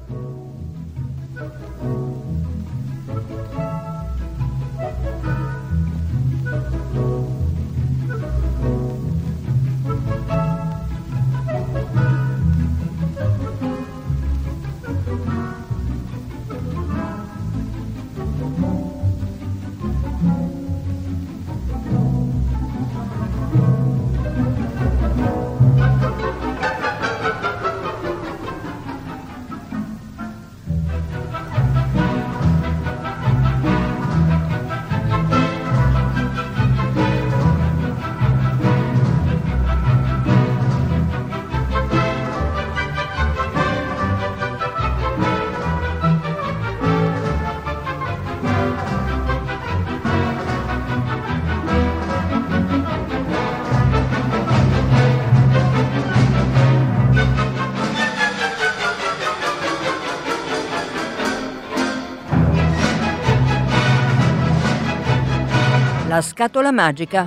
La scatola magica.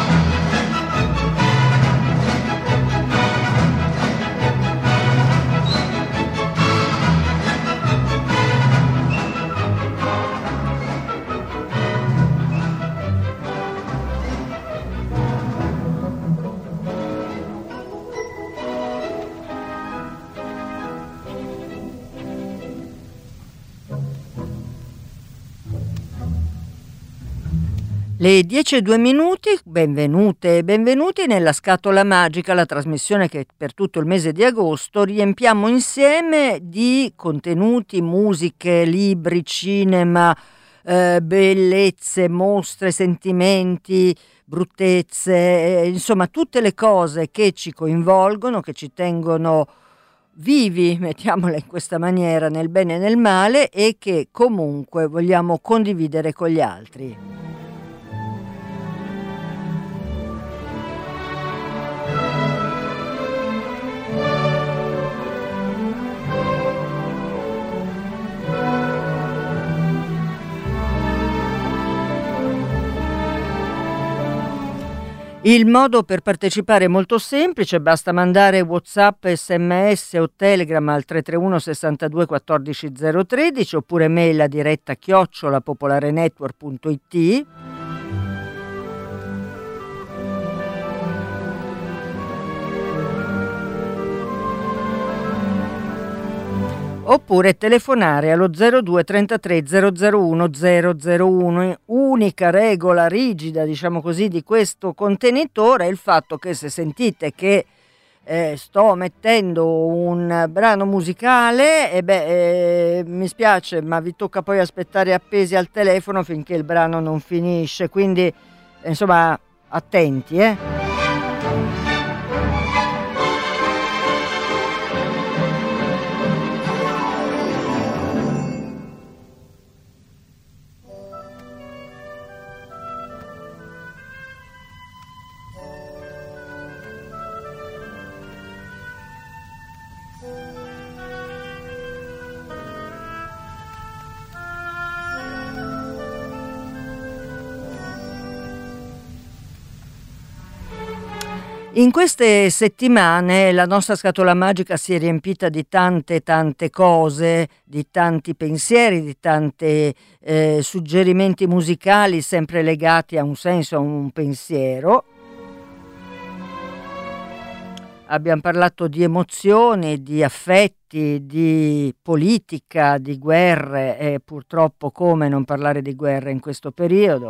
Le 10:02, benvenute e benvenuti nella Scatola Magica, la trasmissione che per tutto il mese di agosto riempiamo insieme di contenuti, musiche, libri, cinema, bellezze, mostre, sentimenti, bruttezze, insomma tutte le cose che ci coinvolgono, che ci tengono vivi, mettiamola in questa maniera, nel bene e nel male, e che comunque vogliamo condividere con gli altri. Il modo per partecipare è molto semplice, basta mandare WhatsApp, SMS o Telegram al 331 62 14 013 oppure mail a diretta @popolarenetwork.it. Oppure telefonare allo 02 33 001 001. Unica regola rigida, diciamo così, di questo contenitore è il fatto che se sentite che sto mettendo un brano musicale, mi spiace, ma vi tocca poi aspettare appesi al telefono finché il brano non finisce, quindi insomma attenti, In queste settimane la nostra scatola magica si è riempita di tante cose, di tanti pensieri, di tanti suggerimenti musicali sempre legati a un senso, a un pensiero. Abbiamo parlato di emozioni, di affetti, di politica, di guerre e purtroppo come non parlare di guerre in questo periodo.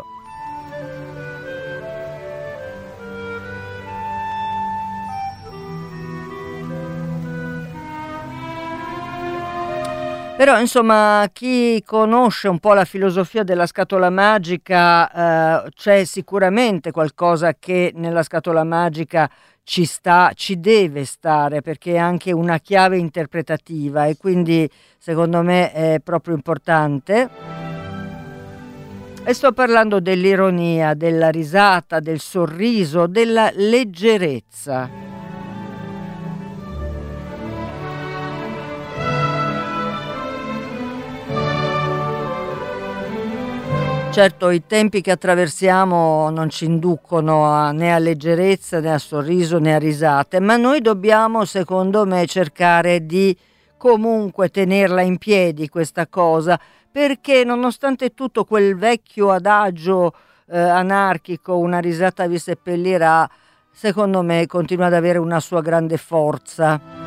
Però insomma chi conosce un po' la filosofia della scatola magica c'è sicuramente qualcosa che nella scatola magica ci sta, ci deve stare, perché è anche una chiave interpretativa e quindi secondo me è proprio importante. E sto parlando dell'ironia, della risata, del sorriso, della leggerezza. Certo, i tempi che attraversiamo non ci inducono né a leggerezza, né a sorriso, né a risate, ma noi dobbiamo, secondo me, cercare di comunque tenerla in piedi questa cosa, perché nonostante tutto quel vecchio adagio anarchico, una risata vi seppellirà, secondo me continua ad avere una sua grande forza.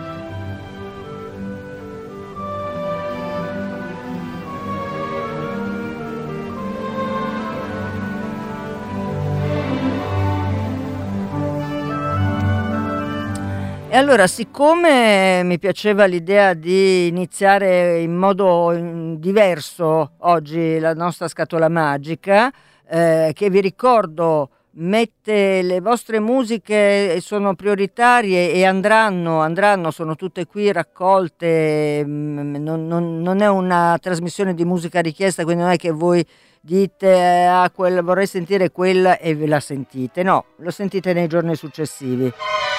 E allora, siccome mi piaceva l'idea di iniziare in modo diverso oggi la nostra scatola magica, che vi ricordo mette le vostre musiche, sono prioritarie e andranno, sono tutte qui raccolte, non è una trasmissione di musica richiesta, quindi non è che voi dite vorrei sentire quella e ve la sentite, no, lo sentite nei giorni successivi.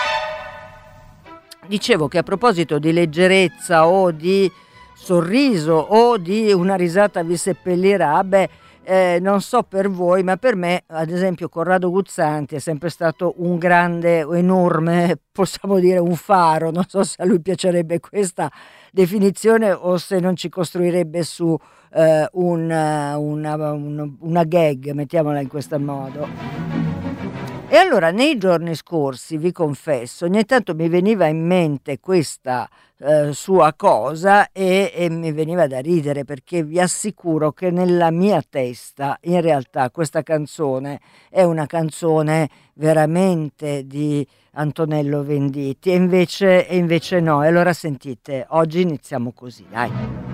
Dicevo che a proposito di leggerezza o di sorriso o di una risata vi seppellirà, non so per voi, ma per me, ad esempio, Corrado Guzzanti è sempre stato un grande, enorme, possiamo dire un faro. Non so se a lui piacerebbe questa definizione o se non ci costruirebbe su una gag, mettiamola in questo modo. E allora nei giorni scorsi, vi confesso, ogni tanto mi veniva in mente questa sua cosa e mi veniva da ridere, perché vi assicuro che nella mia testa in realtà questa canzone è una canzone veramente di Antonello Venditti e invece no. E allora sentite, oggi iniziamo così, dai.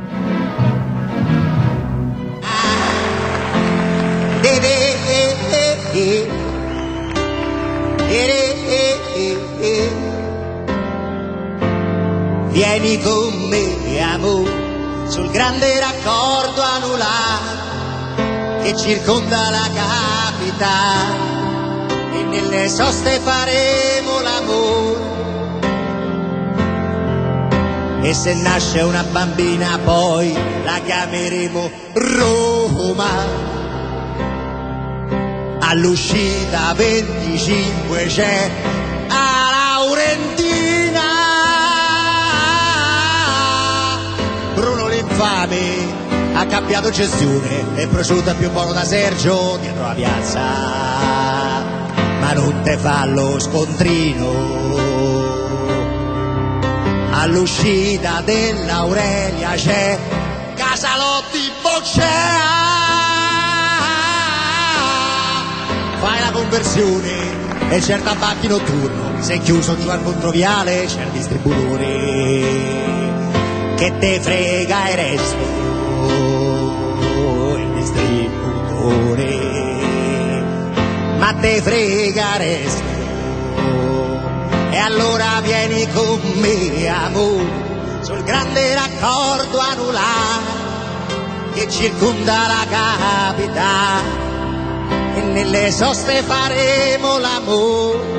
Vieni con me, amore, sul grande raccordo anulare che circonda la capitale, e nelle soste faremo l'amore. E se nasce una bambina poi la chiameremo Roma. All'uscita 25 c'è a Laurentina Bruno l'infame ha cambiato gestione e prosciutta più buono da Sergio dietro la piazza, ma non te fa lo scontrino. All'uscita dell'Aurelia c'è Casalotti Boccea, fai la conversione e c'è il tabacchi notturno, se è chiuso giù al controviale c'è il distributore. Che te frega il resto, il distributore, ma te frega il resto. E allora vieni con me, amore, sul grande raccordo anulare che circonda la capitale, e nelle soste faremo l'amore.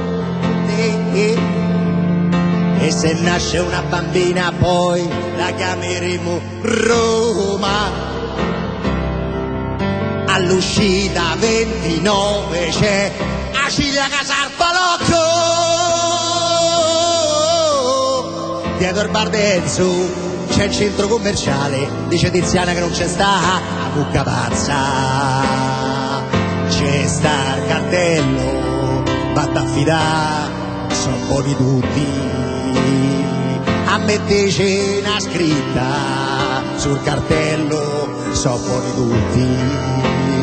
E se nasce una bambina poi la chiameremo Roma. All'uscita 29 c'è Acilia Casarpalocco, dietro il bar d'Enzo c'è il centro commerciale, dice Tiziana che non c'è sta a mucca pazza. C'è sta il cartello, vatta a fidare, sono buoni tutti. A me te c'è una scritta sul cartello, sono buoni tutti.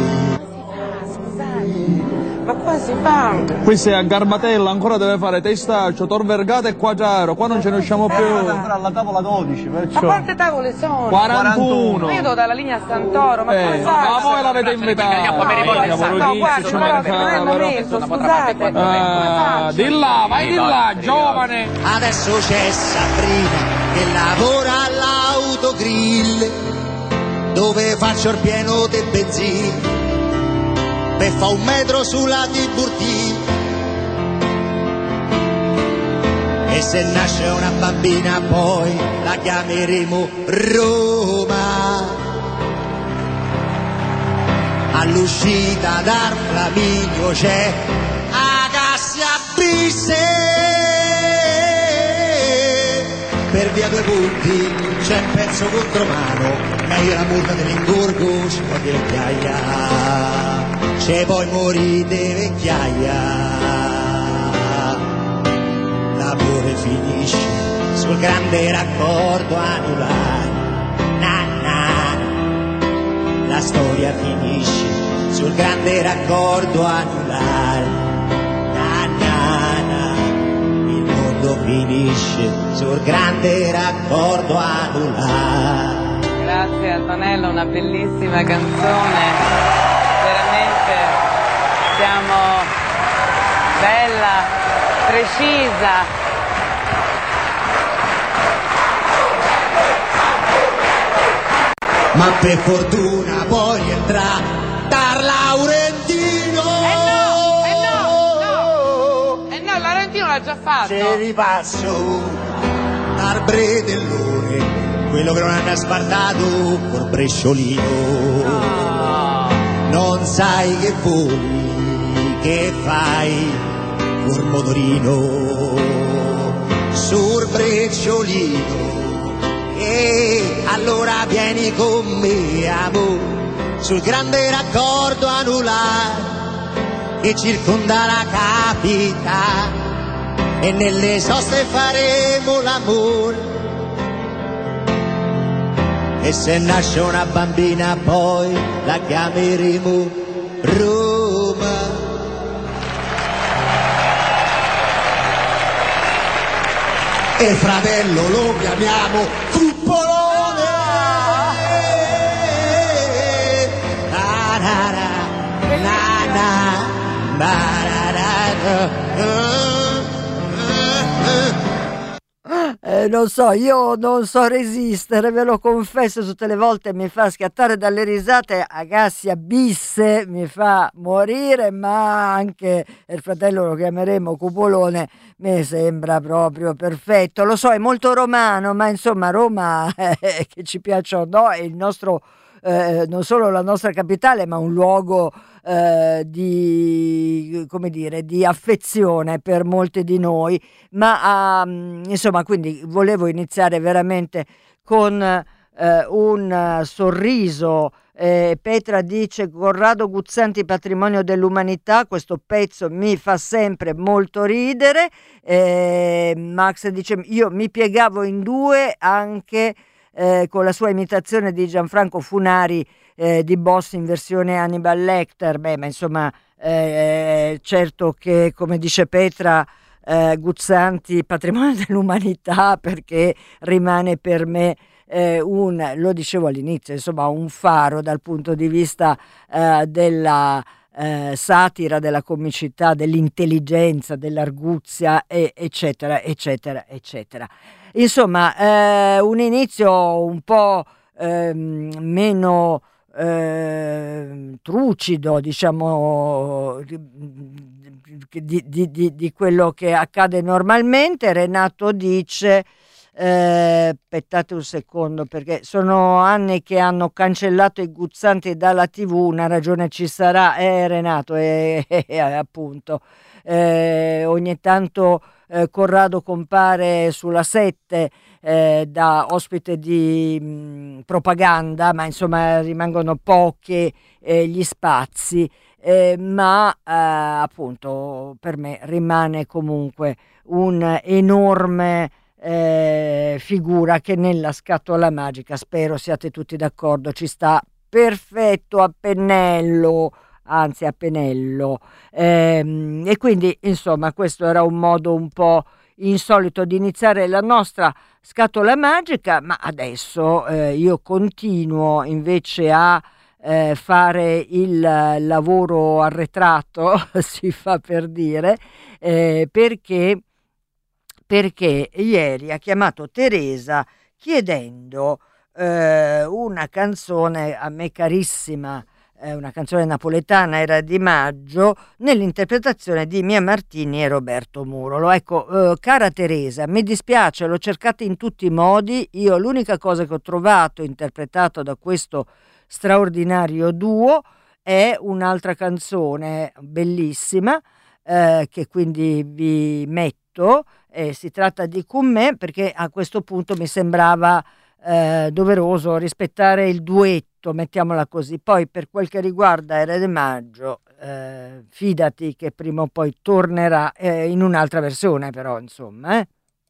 Ma qua si fa? Qui sei a Garbatella, ancora deve fare Testaccio, Tor Vergata e Quadraro, qua non ce ne usciamo più. Alla tavola 12, perciò. Ma quante tavole sono? 41. Ma io devo dalla linea Santoro, ma come fai? Ma voi l'avete invitata. No, guarda, non è il momento, scusate. Di là, vai di là, giovane. Adesso c'è Sabrina che lavora all'autogrill, dove faccio il pieno del benzina e fa 1 metro sulla Tiburtina. E se nasce una bambina poi la chiameremo Roma. All'uscita dal Flaminio c'è Agassia Bisse, per via due punti c'è un pezzo contromano, ma io la multa dell'ingorgo ci può dire vecchiaia, c'è poi morire vecchiaia, l'amore finisce sul grande raccordo anulare, na, na, la storia finisce sul grande raccordo anulare, na, na, na, il mondo finisce sul grande raccordo anulare. Grazie Antonello, una bellissima canzone, veramente siamo bella, precisa. Ma per fortuna poi entra Dar Laurentino. No, Laurentino l'ha già fatto. Se ripasso Dar Bredellone, quello che non hanno sbardato col bresciolino. No. Non sai che voli, che fai col motorino sul brecciolino. E allora vieni con me, amore, sul grande raccordo anulare che circonda la capitale, e nelle soste faremo l'amore, e se nasce una bambina poi la chiameremo Roma. E fratello lo chiamiamo Cuppolone. Non so, io non so resistere, ve lo confesso, tutte le volte mi fa scattare dalle risate, Agassia Bisse mi fa morire, ma anche il fratello lo chiameremo Cupolone, mi sembra proprio perfetto. Lo so, è molto romano, ma insomma Roma, che ci piaccia o no, è il nostro, non solo la nostra capitale, ma un luogo di, come dire, di affezione per molti di noi, ma insomma, quindi volevo iniziare veramente con un sorriso. Petra dice: Corrado Guzzanti, patrimonio dell'umanità, questo pezzo mi fa sempre molto ridere. Max dice: io mi piegavo in due anche con la sua imitazione di Gianfranco Funari di Boss in versione Hannibal Lecter. Beh, ma insomma, certo che, come dice Petra, Guzzanti patrimonio dell'umanità, perché rimane per me lo dicevo all'inizio, insomma, un faro dal punto di vista della satira, della comicità, dell'intelligenza, dell'arguzia, eccetera, eccetera, eccetera. Insomma, un inizio un po' meno trucido, diciamo, di quello che accade normalmente. Renato dice: aspettate un secondo, perché sono anni che hanno cancellato i Guzzanti dalla TV, una ragione ci sarà, Renato, appunto, ogni tanto Corrado compare sulla 7 da ospite di propaganda, ma insomma rimangono pochi gli spazi, ma appunto per me rimane comunque un enorme figura che nella scatola magica, spero siate tutti d'accordo, ci sta perfetto a pennello, anzi a pennello, e quindi insomma questo era un modo un po' insolito di iniziare la nostra scatola magica, ma adesso io continuo invece a fare il lavoro arretrato, si fa per dire, perché ieri ha chiamato Teresa chiedendo una canzone a me carissima, una canzone napoletana, era di Maggio, nell'interpretazione di Mia Martini e Roberto Murolo. Ecco, cara Teresa, mi dispiace, l'ho cercata in tutti i modi, io l'unica cosa che ho trovato interpretato da questo straordinario duo è un'altra canzone bellissima, che quindi vi metto, si tratta di Con me, perché a questo punto mi sembrava doveroso rispettare il duetto, mettiamola così. Poi per quel che riguarda Erede Maggio, fidati che prima o poi tornerà in un'altra versione, però insomma.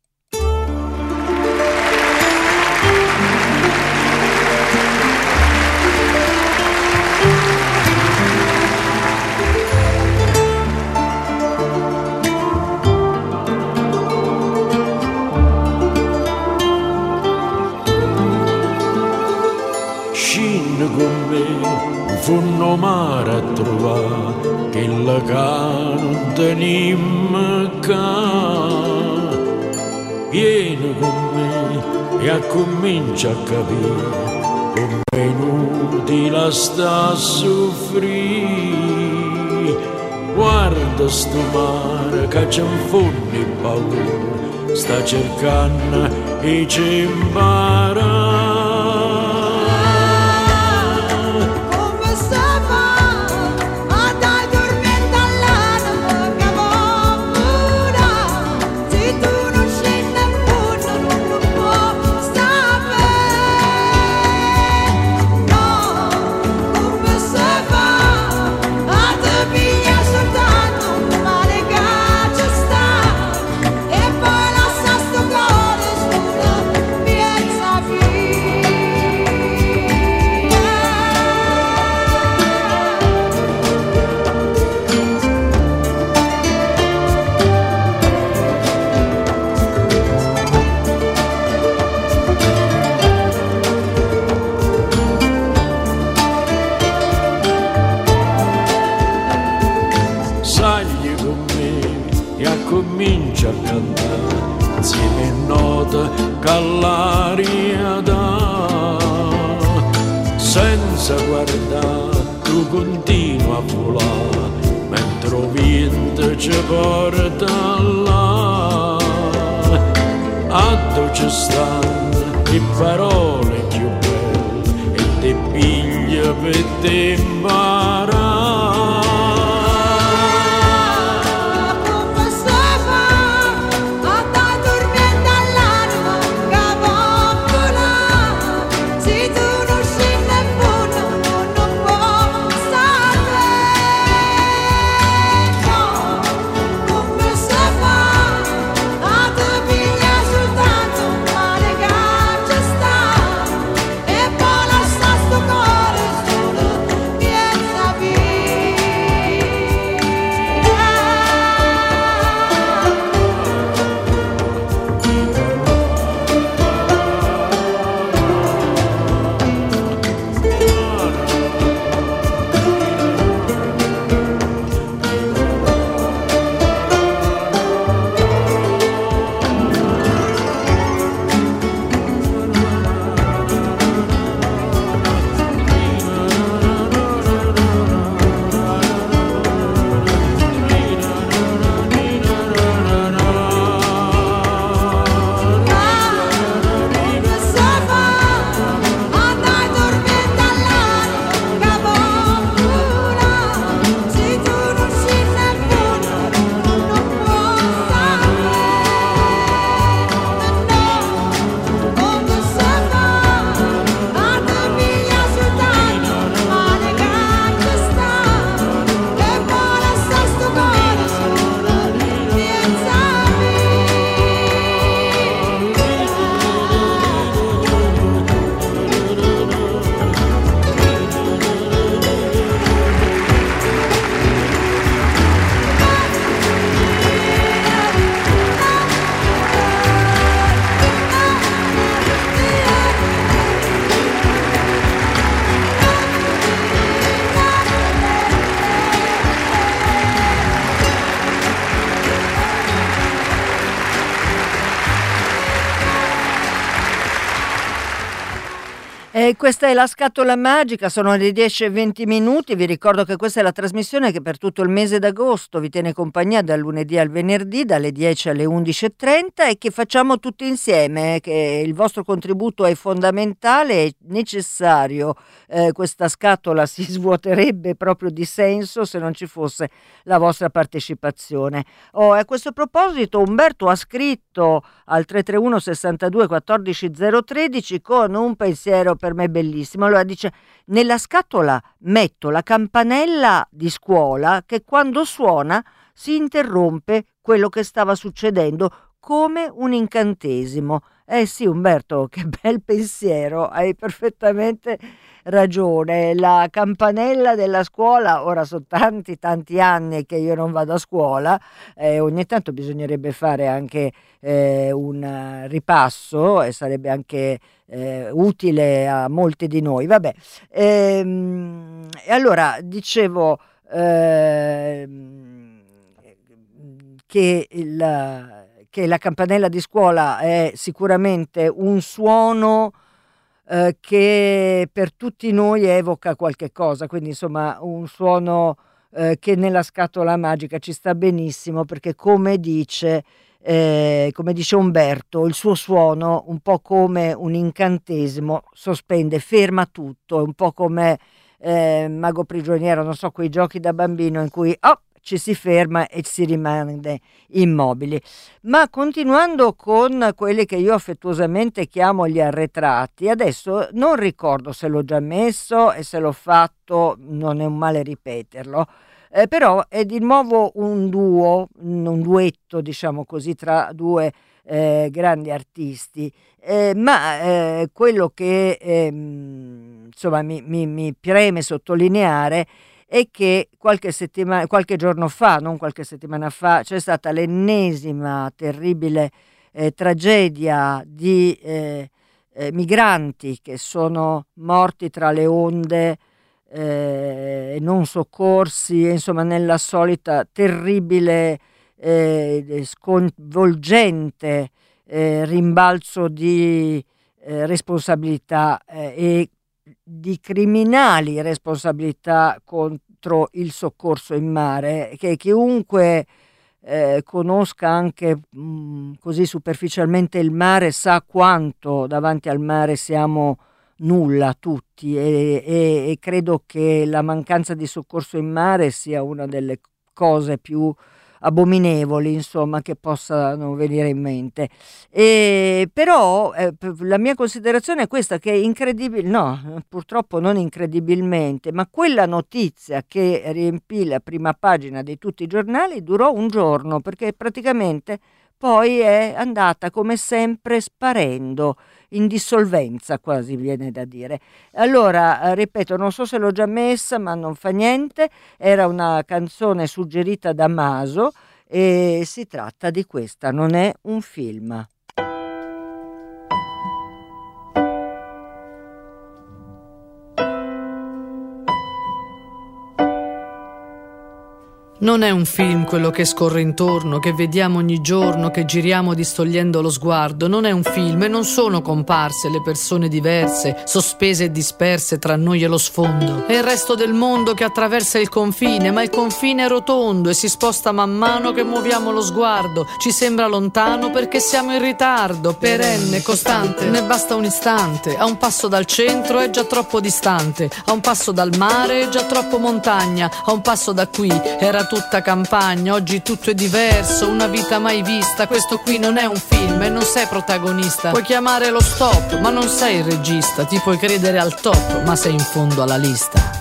Scinno con me, funno mare a trovare, che la ca non tenim ca. Vieni con me e comincia a capire come è inutile sta a soffrire. Guarda sto mare che c'è un fondo paura, sta cercando e ci impara. Comincia a cantare insieme nota che l'aria dà, senza guardare tu continua a volare mentre il vento ci porta là. A dove ci stanno le parole più belle e te piglia per te imparare. Piensa bien. Questa è la scatola magica, sono le 10:20. Vi ricordo che questa è la trasmissione che per tutto il mese d'agosto vi tiene compagnia dal lunedì al venerdì dalle 10 alle 11:30 e che facciamo tutti insieme, che il vostro contributo è fondamentale, è necessario. Questa scatola si svuoterebbe proprio di senso se non ci fosse la vostra partecipazione. A questo proposito Umberto ha scritto al 331 62 14 013 con un pensiero per me bellissimo. Allora dice: nella scatola metto la campanella di scuola che quando suona si interrompe quello che stava succedendo come un incantesimo. Sì, Umberto, che bel pensiero, hai perfettamente ragione. La campanella della scuola, ora sono tanti anni che io non vado a scuola, ogni tanto bisognerebbe fare anche un ripasso e sarebbe anche utile a molti di noi. Vabbè, e allora dicevo che la campanella di scuola è sicuramente un suono che per tutti noi evoca qualche cosa, quindi insomma un suono che nella scatola magica ci sta benissimo, perché come dice Umberto, il suo suono, un po' come un incantesimo, sospende, ferma tutto, è un po' come Mago Prigioniero, non so, quei giochi da bambino in cui ci si ferma e si rimane immobili. Ma continuando con quelli che io affettuosamente chiamo gli arretrati, adesso non ricordo se l'ho già messo e se l'ho fatto non è un male ripeterlo, però è di nuovo un duetto, diciamo così, tra due grandi artisti, ma quello che insomma mi preme sottolineare è che qualche giorno fa, non qualche settimana fa, c'è stata l'ennesima terribile tragedia di migranti che sono morti tra le onde non soccorsi, insomma nella solita terribile sconvolgente rimbalzo di responsabilità e di criminali responsabilità contro il soccorso in mare, che chiunque conosca anche così superficialmente il mare sa quanto davanti al mare siamo nulla tutti, e credo che la mancanza di soccorso in mare sia una delle cose più abominevoli, insomma, che possano venire in mente. Però la mia considerazione è questa, che è incredibile, no, purtroppo non incredibilmente, ma quella notizia che riempì la prima pagina di tutti i giornali durò un giorno, perché praticamente poi è andata come sempre sparendo, in dissolvenza quasi, viene da dire. Allora, ripeto, non so se l'ho già messa, ma non fa niente, era una canzone suggerita da Maso e si tratta di questa, non è un film. Non è un film quello che scorre intorno, che vediamo ogni giorno, che giriamo distogliendo lo sguardo. Non è un film e non sono comparse le persone diverse, sospese e disperse tra noi e lo sfondo. È il resto del mondo che attraversa il confine, ma il confine è rotondo e si sposta man mano che muoviamo lo sguardo. Ci sembra lontano perché siamo in ritardo, perenne, costante, ne basta un istante. A un passo dal centro è già troppo distante, a un passo dal mare è già troppo montagna, a un passo da qui era tutta campagna, oggi tutto è diverso, una vita mai vista. Questo qui non è un film e non sei protagonista. Puoi chiamare lo stop, ma non sei il regista. Ti puoi credere al top, ma sei in fondo alla lista.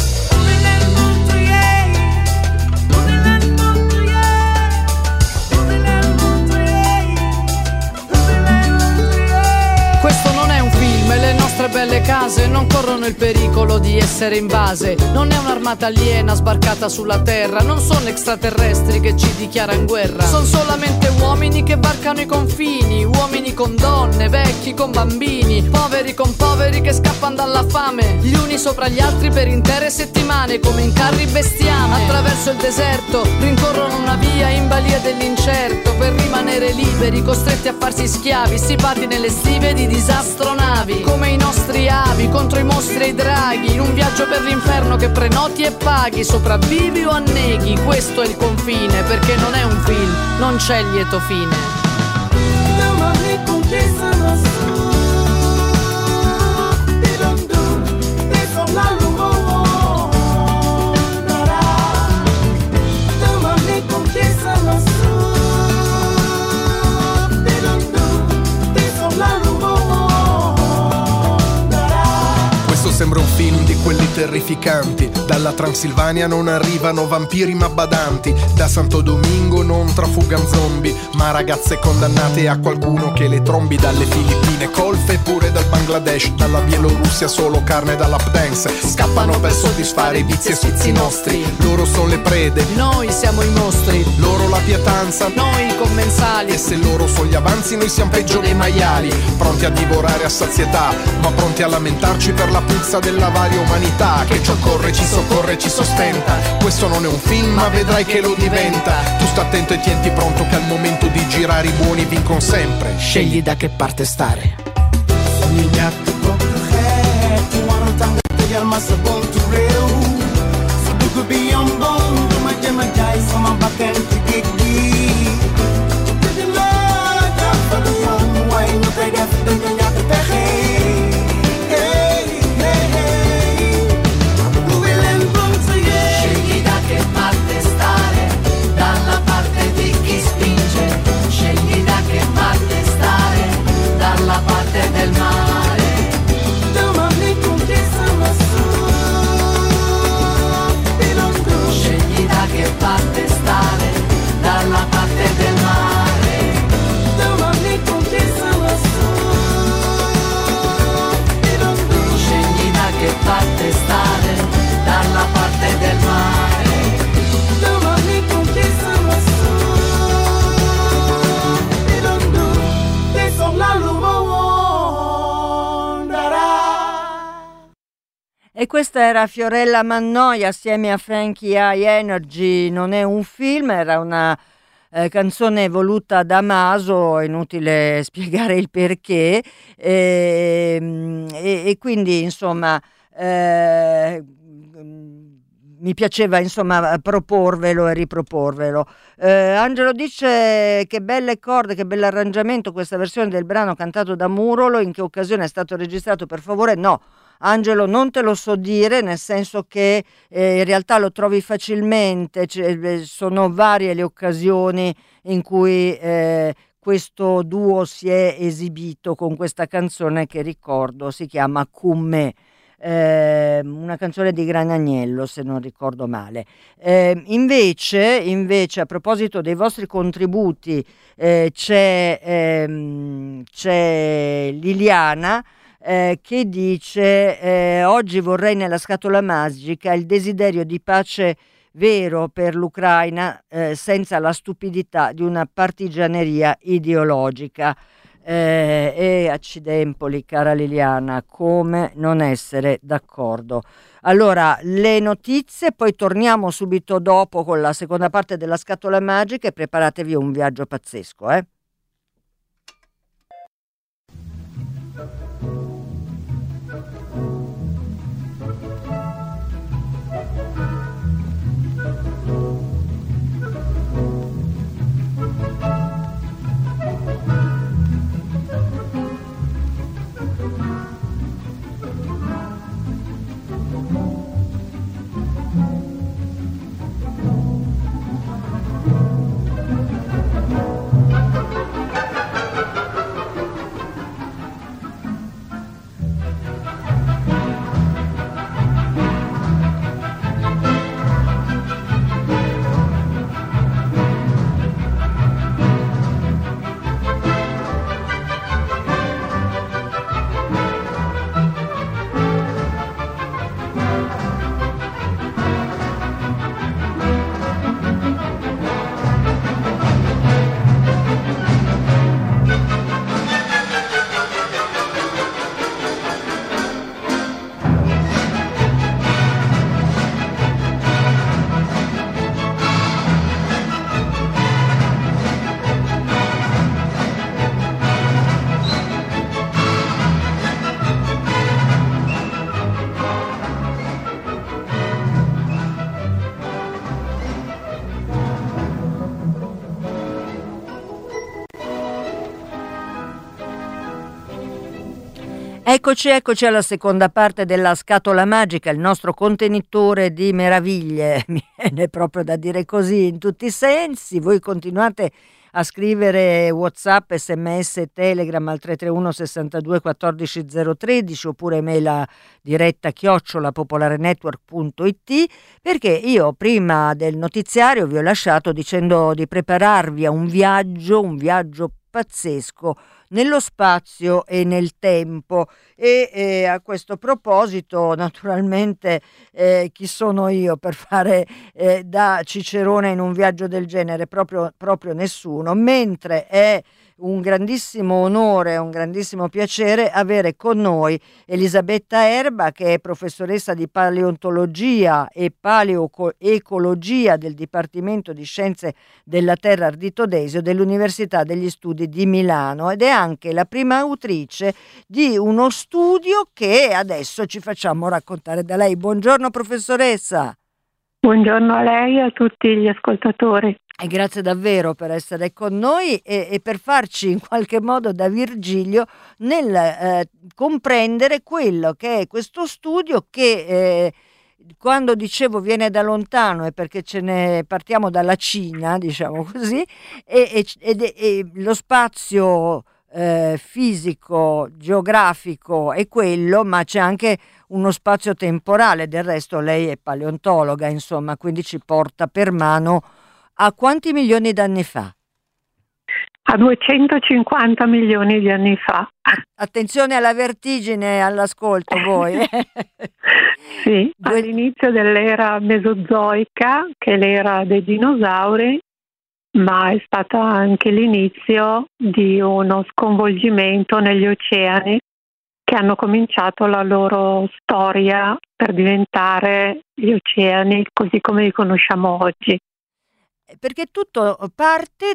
Questo non è un film e le nostre belle case non corrono il pericolo di essere invase. Non è un'armata aliena sbarcata sulla terra, non sono extraterrestri che ci dichiarano guerra. Sono solamente uomini che varcano i confini, uomini con donne, vecchi con bambini, poveri con poveri che scappano dalla fame, gli uni sopra gli altri per intere settimane come in carri bestiame. Attraverso il deserto rincorrono una via in balia dell'incerto per rimanere liberi, costretti a farsi schiavi, stipati nelle stive di disastro nave. navi, come i nostri avi, contro i mostri e i draghi, in un viaggio per l'inferno che prenoti e paghi, sopravvivi o anneghi, questo è il confine, perché non è un film, non c'è lieto fine. Sembra un film di quelli terrificanti. Dalla Transilvania non arrivano vampiri ma badanti. Da Santo Domingo non trafugano zombie, ma ragazze condannate a qualcuno che le trombi. Dalle Filippine colfe, pure dal Bangladesh, dalla Bielorussia solo carne da lap dance. Scappano per soddisfare i vizi e sfizi nostri. Loro sono le prede, noi siamo i mostri. Loro la pietanza, noi i commensali. E se loro sono gli avanzi noi siamo peggio dei maiali. Pronti a divorare a sazietà, ma pronti a lamentarci per la puzza della varia umanità che ci occorre, ci soccorre, ci sostenta. Questo non è un film ma vedrai che lo diventa. Tu sta attento e tienti pronto che al momento di girare i buoni vincono sempre. Scegli da che parte stare. E questa era Fiorella Mannoia assieme a Frankie High Energy. Non è un film, era una canzone voluta da Maso, è inutile spiegare il perché, e quindi insomma mi piaceva insomma proporvelo e riproporvelo. Angelo dice che belle corde, che bell'arrangiamento questa versione del brano cantato da Murolo, in che occasione è stato registrato, per favore? No, Angelo, non te lo so dire, nel senso che in realtà lo trovi facilmente, sono varie le occasioni in cui questo duo si è esibito con questa canzone che ricordo si chiama Con me, una canzone di Granagnello se non ricordo male. Invece a proposito dei vostri contributi c'è Liliana che dice oggi vorrei nella scatola magica il desiderio di pace vero per l'Ucraina senza la stupidità di una partigianeria ideologica. E accidempoli, cara Liliana, come non essere d'accordo. Allora, le notizie, poi torniamo subito dopo con la seconda parte della scatola magica e preparatevi un viaggio pazzesco, Eccoci alla seconda parte della Scatola Magica, il nostro contenitore di meraviglie, mi viene proprio da dire così in tutti i sensi. Voi continuate a scrivere WhatsApp, SMS, Telegram al 331 62 14 013 oppure mail a diretta @popolarenetwork.it, perché io prima del notiziario vi ho lasciato dicendo di prepararvi a un viaggio pazzesco nello spazio e nel tempo e a questo proposito naturalmente chi sono io per fare da cicerone in un viaggio del genere? Proprio nessuno, mentre è un grandissimo onore, un grandissimo piacere avere con noi Elisabetta Erba, che è professoressa di paleontologia e paleoecologia del Dipartimento di Scienze della Terra Ardito Desio dell'Università degli Studi di Milano, ed è anche la prima autrice di uno studio che adesso ci facciamo raccontare da lei. Buongiorno professoressa. Buongiorno a lei e a tutti gli ascoltatori. E grazie davvero per essere con noi e per farci in qualche modo da Virgilio nel comprendere quello che è questo studio che quando dicevo viene da lontano è perché partiamo dalla Cina, diciamo così, e lo spazio fisico, geografico è quello, ma c'è anche uno spazio temporale. Del resto lei è paleontologa, insomma, quindi ci porta per mano a quanti milioni d'anni fa? A 250 milioni di anni fa. Attenzione alla vertigine all'ascolto voi. Sì, all'inizio dell'era mesozoica, che è l'era dei dinosauri, ma è stata anche l'inizio di uno sconvolgimento negli oceani che hanno cominciato la loro storia per diventare gli oceani così come li conosciamo oggi. Perché tutto parte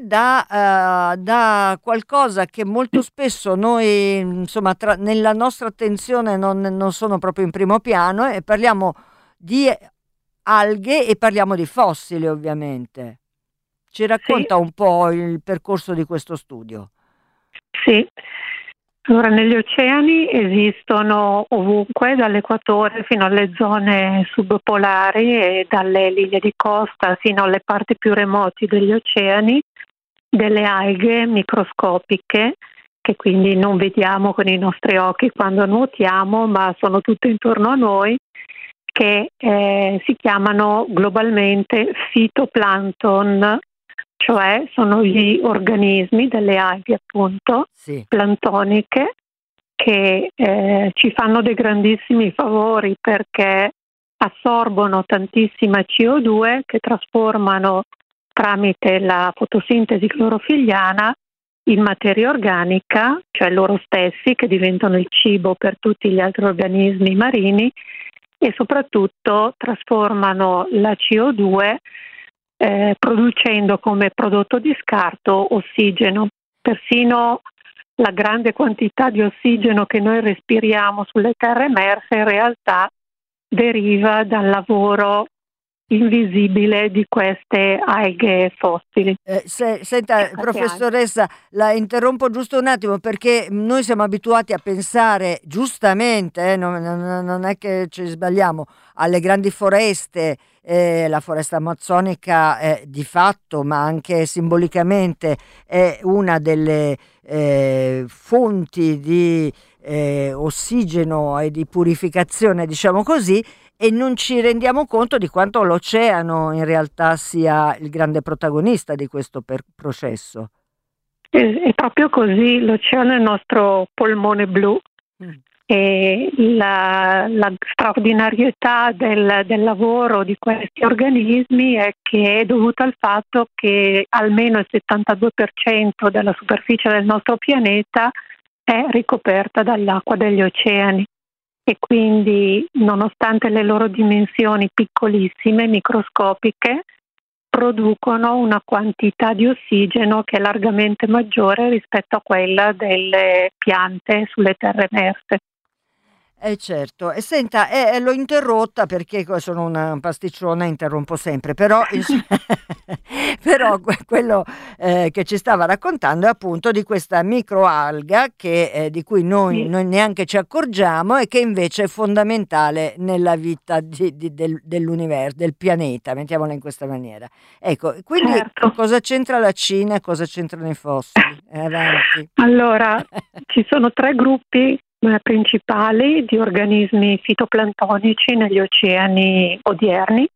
da qualcosa che molto spesso noi, insomma, nella nostra attenzione non sono proprio in primo piano, e parliamo di alghe e parliamo di fossili, ovviamente. Ci racconta un po' il percorso di questo studio? Sì. Allora, negli oceani esistono ovunque, dall'equatore fino alle zone subpolari e dalle linee di costa fino alle parti più remoti degli oceani, delle alghe microscopiche che quindi non vediamo con i nostri occhi quando nuotiamo, ma sono tutte intorno a noi, che si chiamano globalmente fitoplancton, cioè sono gli organismi delle alghe appunto, plantoniche, che ci fanno dei grandissimi favori perché assorbono tantissima CO2 che trasformano tramite la fotosintesi clorofilliana in materia organica, cioè loro stessi che diventano il cibo per tutti gli altri organismi marini, e soprattutto trasformano la CO2 producendo come prodotto di scarto ossigeno. Persino la grande quantità di ossigeno che noi respiriamo sulle terre emerse in realtà deriva dal lavoro invisibile di queste alghe fossili. Senta, professoressa, la interrompo giusto un attimo perché noi siamo abituati a pensare giustamente, non è che ci sbagliamo, alle grandi foreste, la foresta amazzonica di fatto ma anche simbolicamente è una delle fonti di ossigeno e di purificazione, diciamo così, e non ci rendiamo conto di quanto l'oceano in realtà sia il grande protagonista di questo processo. È proprio così, l'oceano è il nostro polmone blu. E la straordinarietà del lavoro di questi organismi è che è dovuta al fatto che almeno il 72% della superficie del nostro pianeta è ricoperta dall'acqua degli oceani, e quindi nonostante le loro dimensioni piccolissime, microscopiche, producono una quantità di ossigeno che è largamente maggiore rispetto a quella delle piante sulle terre emerse. Certo, e senta, l'ho interrotta perché sono una pasticciona, interrompo sempre, però, però quello che ci stava raccontando è appunto di questa microalga di cui noi neanche ci accorgiamo e che invece è fondamentale nella vita dell'universo, del pianeta, mettiamola in questa maniera. Ecco, quindi cosa c'entra la Cina e cosa c'entrano i fossili? Avanti. Allora, ci sono 3 gruppi principali di organismi fitoplantonici negli oceani odierni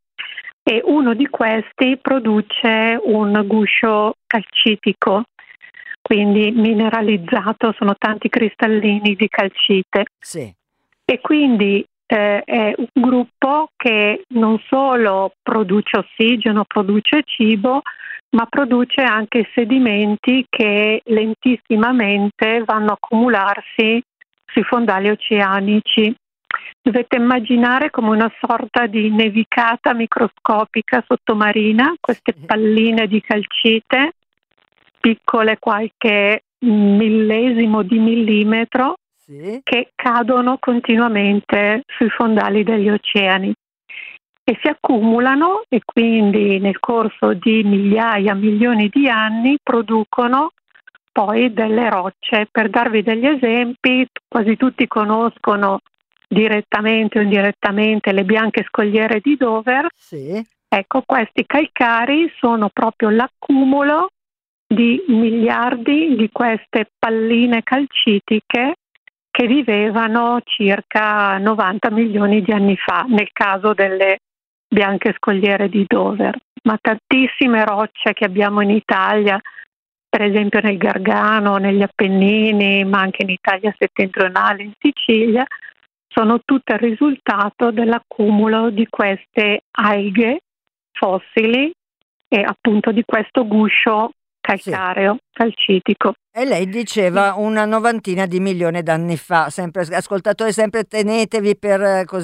e uno di questi produce un guscio calcitico, quindi mineralizzato, sono tanti cristallini di calcite. Sì. E quindi è un gruppo che non solo produce ossigeno, produce cibo, ma produce anche sedimenti che lentissimamente vanno a accumularsi sui fondali oceanici. Dovete immaginare come una sorta di nevicata microscopica sottomarina, queste palline di calcite, piccole qualche millesimo di millimetro, che cadono continuamente sui fondali degli oceani e si accumulano e quindi nel corso di migliaia, milioni di anni producono poi delle rocce. Per darvi degli esempi, quasi tutti conoscono direttamente o indirettamente le bianche scogliere di Dover. Sì. Ecco, questi calcari sono proprio l'accumulo di miliardi di queste palline calcitiche che vivevano circa 90 milioni di anni fa, nel caso delle bianche scogliere di Dover. Ma tantissime rocce che abbiamo in Italia, per esempio nel Gargano, negli Appennini, ma anche in Italia settentrionale, in Sicilia, sono tutte il risultato dell'accumulo di queste alghe fossili e appunto di questo guscio calcareo, calcitico. E lei diceva una 90 di milioni d'anni fa. Sempre, ascoltatori, sempre tenetevi per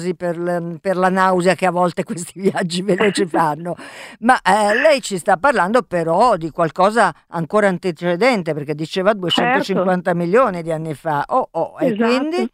la nausea che a volte questi viaggi veloci fanno. Ma lei ci sta parlando però di qualcosa ancora antecedente, perché diceva 250 milioni di anni fa. Esatto. E quindi?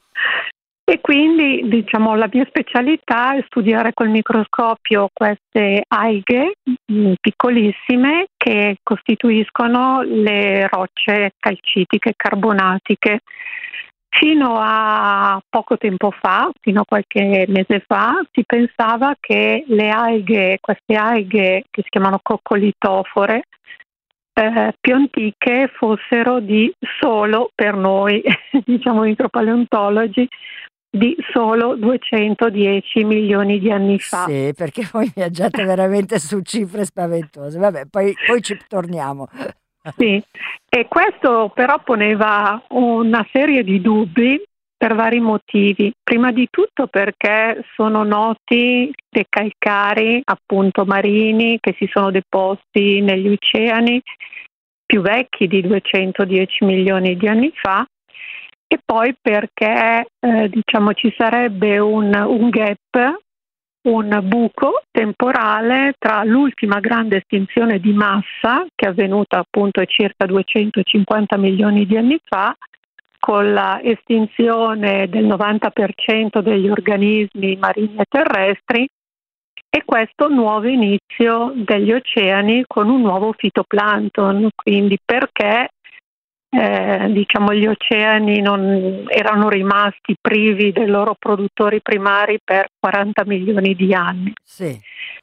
E quindi, diciamo, la mia specialità è studiare col microscopio queste alghe piccolissime che costituiscono le rocce calcitiche carbonatiche. Fino a poco tempo fa, fino a qualche mese fa, si pensava che queste alghe che si chiamano coccolitofore, più antiche fossero di solo, per noi, diciamo micropaleontologi, di solo 210 milioni di anni fa. Sì, perché poi viaggiate veramente su cifre spaventose. Vabbè, poi ci torniamo. Sì, e questo però poneva una serie di dubbi per vari motivi. Prima di tutto perché sono noti dei calcari, appunto marini, che si sono deposti negli oceani più vecchi di 210 milioni di anni fa, e poi perché diciamo ci sarebbe un gap, un buco temporale tra l'ultima grande estinzione di massa, che è avvenuta appunto circa 250 milioni di anni fa, con la estinzione del 90% degli organismi marini e terrestri, e questo nuovo inizio degli oceani con un nuovo fitoplancton. Quindi perché diciamo gli oceani non erano rimasti privi dei loro produttori primari per 40 milioni di anni. Sì.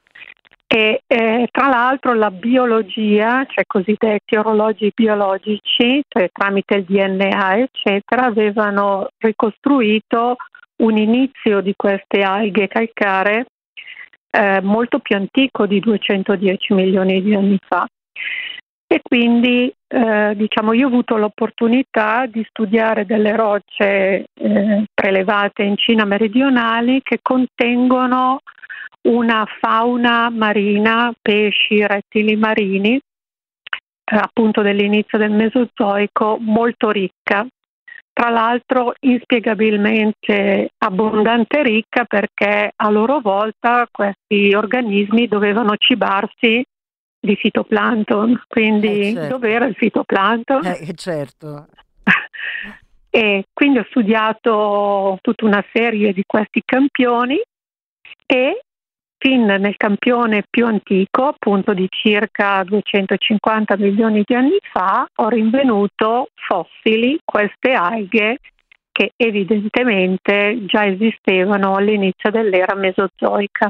E tra l'altro la biologia, cioè cosiddetti orologi biologici, cioè tramite il DNA eccetera, avevano ricostruito un inizio di queste alghe calcaree molto più antico di 210 milioni di anni fa. E quindi diciamo io ho avuto l'opportunità di studiare delle rocce prelevate in Cina meridionali che contengono una fauna marina, pesci, rettili marini, appunto dell'inizio del Mesozoico, molto ricca. Tra l'altro inspiegabilmente abbondante e ricca, perché a loro volta questi organismi dovevano cibarsi di fitoplancton, quindi certo. dov'era il fitoplancton? Certo. E quindi ho studiato tutta una serie di questi campioni e fin nel campione più antico, appunto di circa 250 milioni di anni fa, ho rinvenuto fossili, queste alghe che evidentemente già esistevano all'inizio dell'era mesozoica.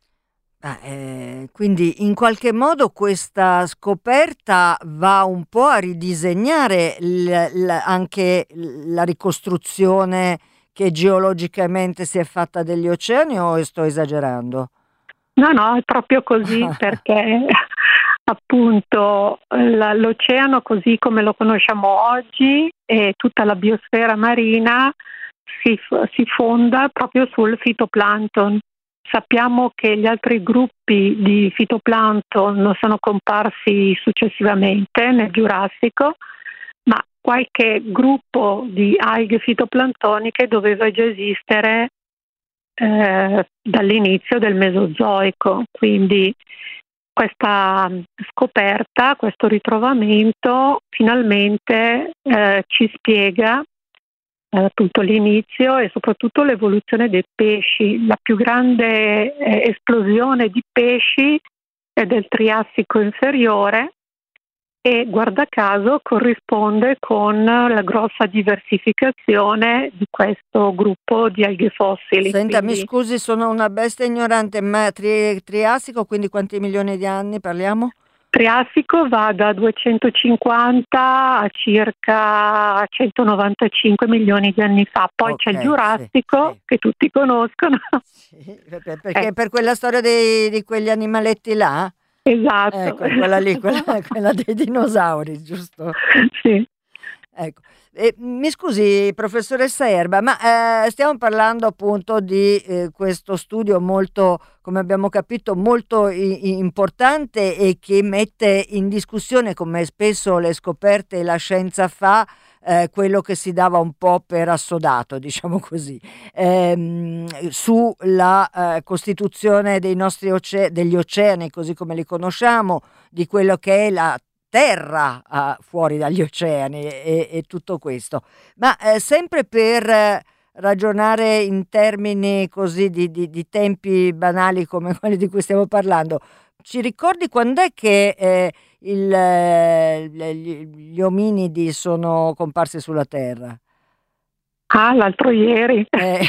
Quindi in qualche modo questa scoperta va un po' a ridisegnare anche la ricostruzione che geologicamente si è fatta degli oceani, o sto esagerando? No, è proprio così, perché appunto l'oceano così come lo conosciamo oggi e tutta la biosfera marina si fonda proprio sul fitoplancton. Sappiamo che gli altri gruppi di fitoplancton sono comparsi successivamente nel Giurassico, ma qualche gruppo di alghe fitoplantoniche doveva già esistere dall'inizio del Mesozoico, quindi questa scoperta, questo ritrovamento finalmente ci spiega appunto l'inizio e soprattutto l'evoluzione dei pesci. La più grande esplosione di pesci è del Triassico inferiore e guarda caso corrisponde con la grossa diversificazione di questo gruppo di alghe fossili. Senta, mi scusi, sono una bestia ignorante, ma Triassico, quindi quanti milioni di anni parliamo? Triassico va da 250 a circa 195 milioni di anni fa, poi c'è il Giurassico, sì. che tutti conoscono. Sì, perché per quella storia di quegli animaletti là? Esatto. Ecco, quella lì, quella dei dinosauri, giusto? Sì. Ecco. Mi scusi, professoressa Erba, ma stiamo parlando appunto di questo studio molto, come abbiamo capito, molto importante e che mette in discussione, come spesso le scoperte e la scienza fa, quello che si dava un po' per assodato, diciamo così, sulla costituzione dei nostri degli oceani, così come li conosciamo, di quello che è la terra fuori dagli oceani e tutto questo. Ma sempre per ragionare in termini così di tempi banali come quelli di cui stiamo parlando, ci ricordi quando è che gli ominidi sono comparsi sulla Terra? L'altro ieri.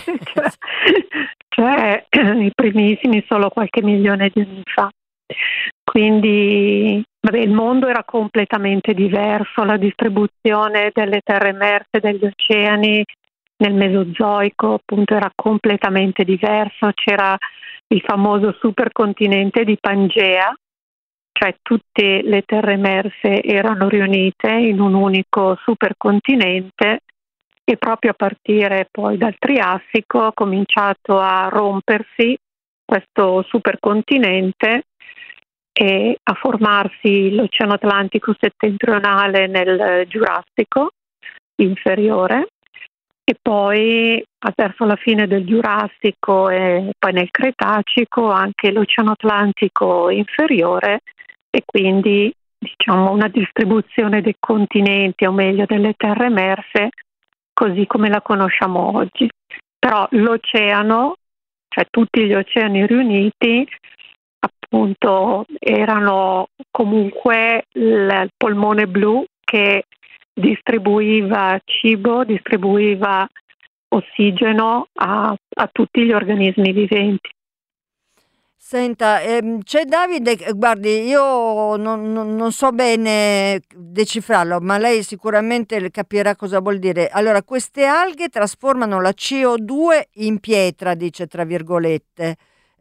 Cioè i primissimi solo qualche milione di anni fa. Quindi il mondo era completamente diverso, la distribuzione delle terre emerse, degli oceani nel Mesozoico appunto era completamente diverso, c'era il famoso supercontinente di Pangea, cioè tutte le terre emerse erano riunite in un unico supercontinente e proprio a partire poi dal Triassico ha cominciato a rompersi questo supercontinente e a formarsi l'Oceano Atlantico settentrionale nel Giurassico inferiore e poi verso la fine del Giurassico e poi nel Cretacico anche l'Oceano Atlantico inferiore e quindi diciamo una distribuzione dei continenti o meglio delle terre emerse così come la conosciamo oggi. Però l'oceano, cioè tutti gli oceani riuniti, appunto erano comunque il polmone blu che distribuiva cibo, distribuiva ossigeno a tutti gli organismi viventi. Senta, c'è Davide, guardi, io non so bene decifrarlo, ma lei sicuramente capirà cosa vuol dire. Allora, queste alghe trasformano la CO2 in pietra, dice tra virgolette,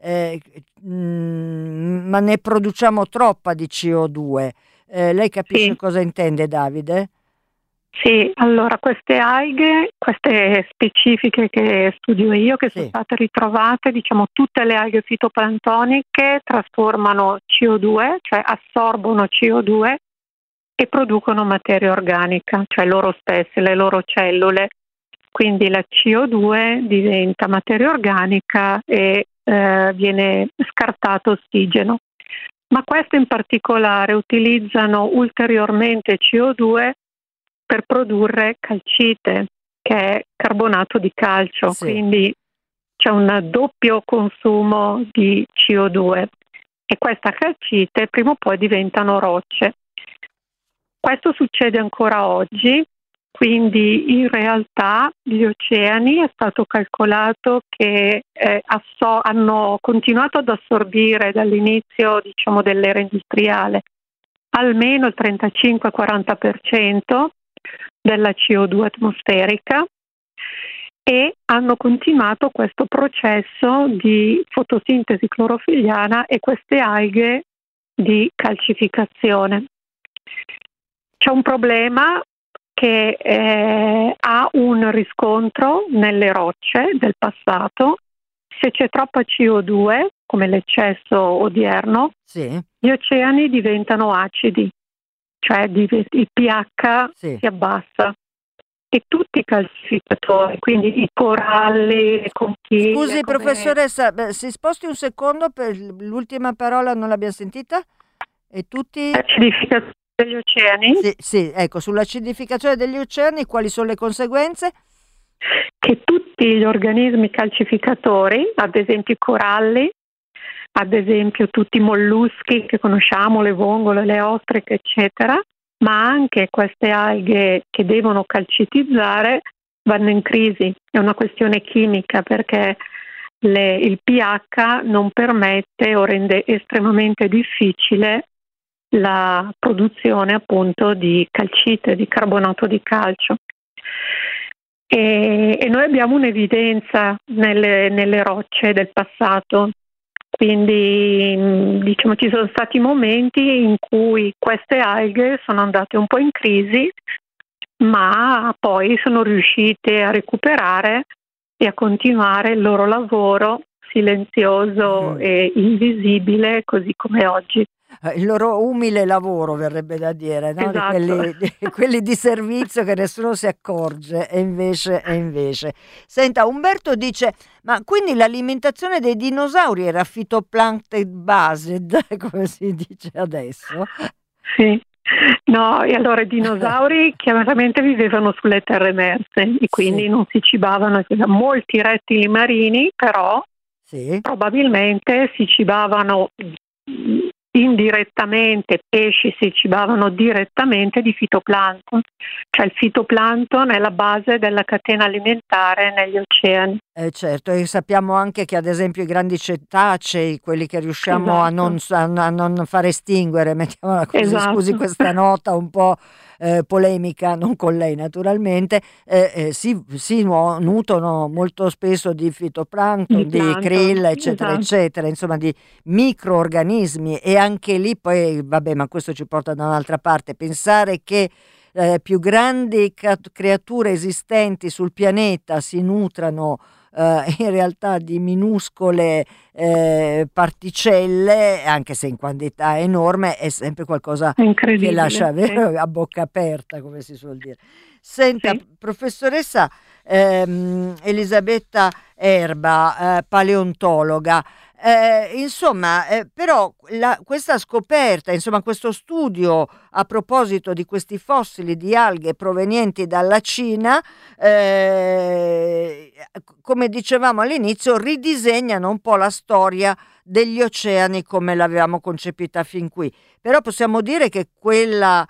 ma ne produciamo troppa di CO2. Lei capisce cosa intende, Davide? Sì, allora queste alghe, queste specifiche che studio io, che sono state ritrovate, diciamo tutte le alghe fitoplantoniche trasformano CO2, cioè assorbono CO2 e producono materia organica, cioè loro stesse, le loro cellule. Quindi la CO2 diventa materia organica e viene scartato ossigeno. Ma queste in particolare utilizzano ulteriormente CO2 per produrre calcite, che è carbonato di calcio, Sì. quindi c'è un doppio consumo di CO2 e questa calcite prima o poi diventano rocce. Questo succede ancora oggi, quindi in realtà gli oceani è stato calcolato che hanno continuato ad assorbire dall'inizio, diciamo, dell'era industriale almeno il 35-40% della CO2 atmosferica e hanno continuato questo processo di fotosintesi clorofilliana e queste alghe di calcificazione. C'è un problema che ha un riscontro nelle rocce del passato. Se c'è troppa CO2, come l'eccesso odierno, Sì. gli oceani diventano acidi, cioè il pH Sì. si abbassa. E tutti i calcificatori, quindi i coralli, le conchiglie. Scusi professoressa, si sposti un secondo, per l'ultima parola non l'abbiamo sentita? E tutti... L'acidificazione degli oceani? Sì, ecco, sull'acidificazione degli oceani quali sono le conseguenze? Che tutti gli organismi calcificatori, ad esempio i coralli, ad esempio tutti i molluschi che conosciamo, le vongole, le ostriche, eccetera, ma anche queste alghe che devono calcitizzare vanno in crisi. È una questione chimica perché il pH non permette o rende estremamente difficile la produzione appunto di calcite, di carbonato di calcio. E noi abbiamo un'evidenza nelle rocce del passato. Quindi diciamo ci sono stati momenti in cui queste alghe sono andate un po' in crisi, ma poi sono riuscite a recuperare e a continuare il loro lavoro silenzioso e invisibile, così come oggi. Il loro umile lavoro, verrebbe da dire, no? Esatto. Quelli di servizio che nessuno si accorge, e invece. Senta, Umberto dice, ma quindi l'alimentazione dei dinosauri era phytoplankton based, come si dice adesso? Sì. No, e allora i dinosauri chiaramente vivevano sulle terre emerse e quindi non si cibavano, molti rettili marini, però probabilmente si cibavano indirettamente, pesci si cibavano direttamente di fitoplancton, cioè il fitoplancton è la base della catena alimentare negli oceani. Certo, e sappiamo anche che ad esempio i grandi cetacei, quelli che riusciamo a non far estinguere, mettiamola così, scusi questa nota un po' polemica, non con lei naturalmente, si nutrono molto spesso di fitoplancton, di krill, eccetera, eccetera, insomma di microorganismi, e anche lì poi, vabbè, ma questo ci porta da un'altra parte, pensare che più grandi creature esistenti sul pianeta si nutrano in realtà di minuscole particelle, anche se in quantità enorme, è sempre qualcosa che lascia a bocca aperta, come si suol dire. Senta, professoressa Elisabetta Erba, paleontologa, insomma, però questa scoperta, insomma, questo studio a proposito di questi fossili di alghe provenienti dalla Cina, come dicevamo all'inizio, ridisegnano un po' la storia degli oceani come l'avevamo concepita fin qui. Però possiamo dire che quel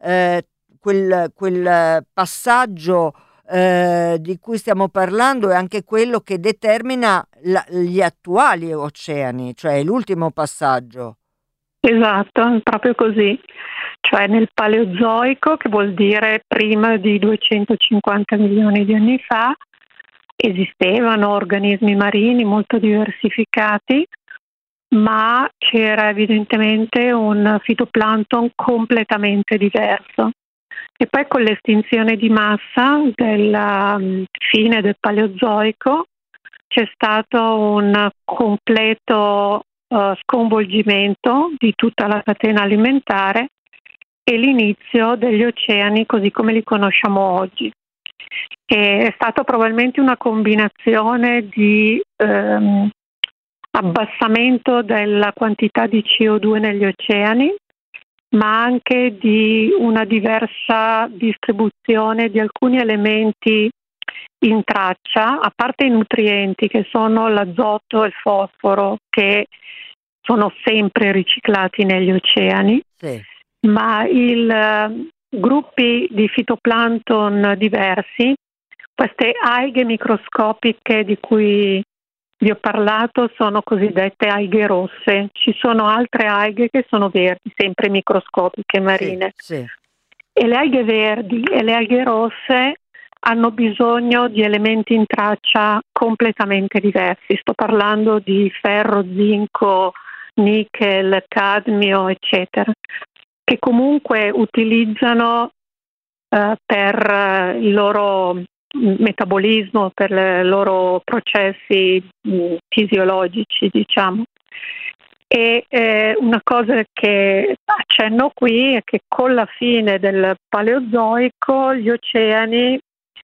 passaggio di cui stiamo parlando è anche quello che determina gli attuali oceani, cioè l'ultimo passaggio. Esatto, proprio così. Cioè nel Paleozoico, che vuol dire prima di 250 milioni di anni fa, esistevano organismi marini molto diversificati, ma c'era evidentemente un fitoplancton completamente diverso. E poi con l'estinzione di massa della fine del Paleozoico c'è stato un completo sconvolgimento di tutta la catena alimentare e l'inizio degli oceani così come li conosciamo oggi. E è stata probabilmente una combinazione di abbassamento della quantità di CO2 negli oceani, ma anche di una diversa distribuzione di alcuni elementi in traccia, a parte i nutrienti che sono l'azoto e il fosforo, che sono sempre riciclati negli oceani, Sì. ma gruppi di fitoplancton diversi, queste alghe microscopiche di cui vi ho parlato sono cosiddette alghe rosse. Ci sono altre alghe che sono verdi, sempre microscopiche, marine. Sì, sì. E le alghe verdi e le alghe rosse hanno bisogno di elementi in traccia completamente diversi. Sto parlando di ferro, zinco, nickel, cadmio, eccetera, che comunque utilizzano per il loro metabolismo, per i loro processi fisiologici, diciamo. E una cosa che accenno qui è che con la fine del Paleozoico gli oceani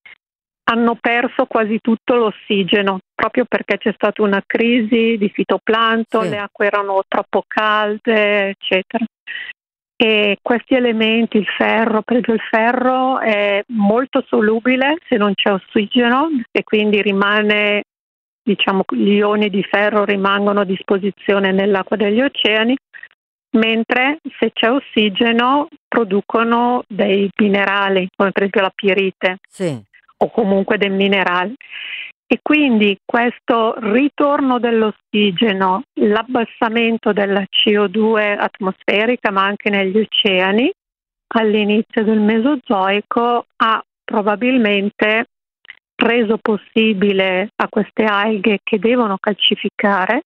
hanno perso quasi tutto l'ossigeno, proprio perché c'è stata una crisi di fitoplancton, le acque erano troppo calde, eccetera. E questi elementi, il ferro, per esempio il ferro è molto solubile se non c'è ossigeno e quindi rimane, diciamo, gli ioni di ferro rimangono a disposizione nell'acqua degli oceani, mentre se c'è ossigeno producono dei minerali, come per esempio la pirite, o comunque dei minerali. E quindi questo ritorno dell'ossigeno, l'abbassamento della CO2 atmosferica, ma anche negli oceani, all'inizio del Mesozoico, ha probabilmente reso possibile a queste alghe che devono calcificare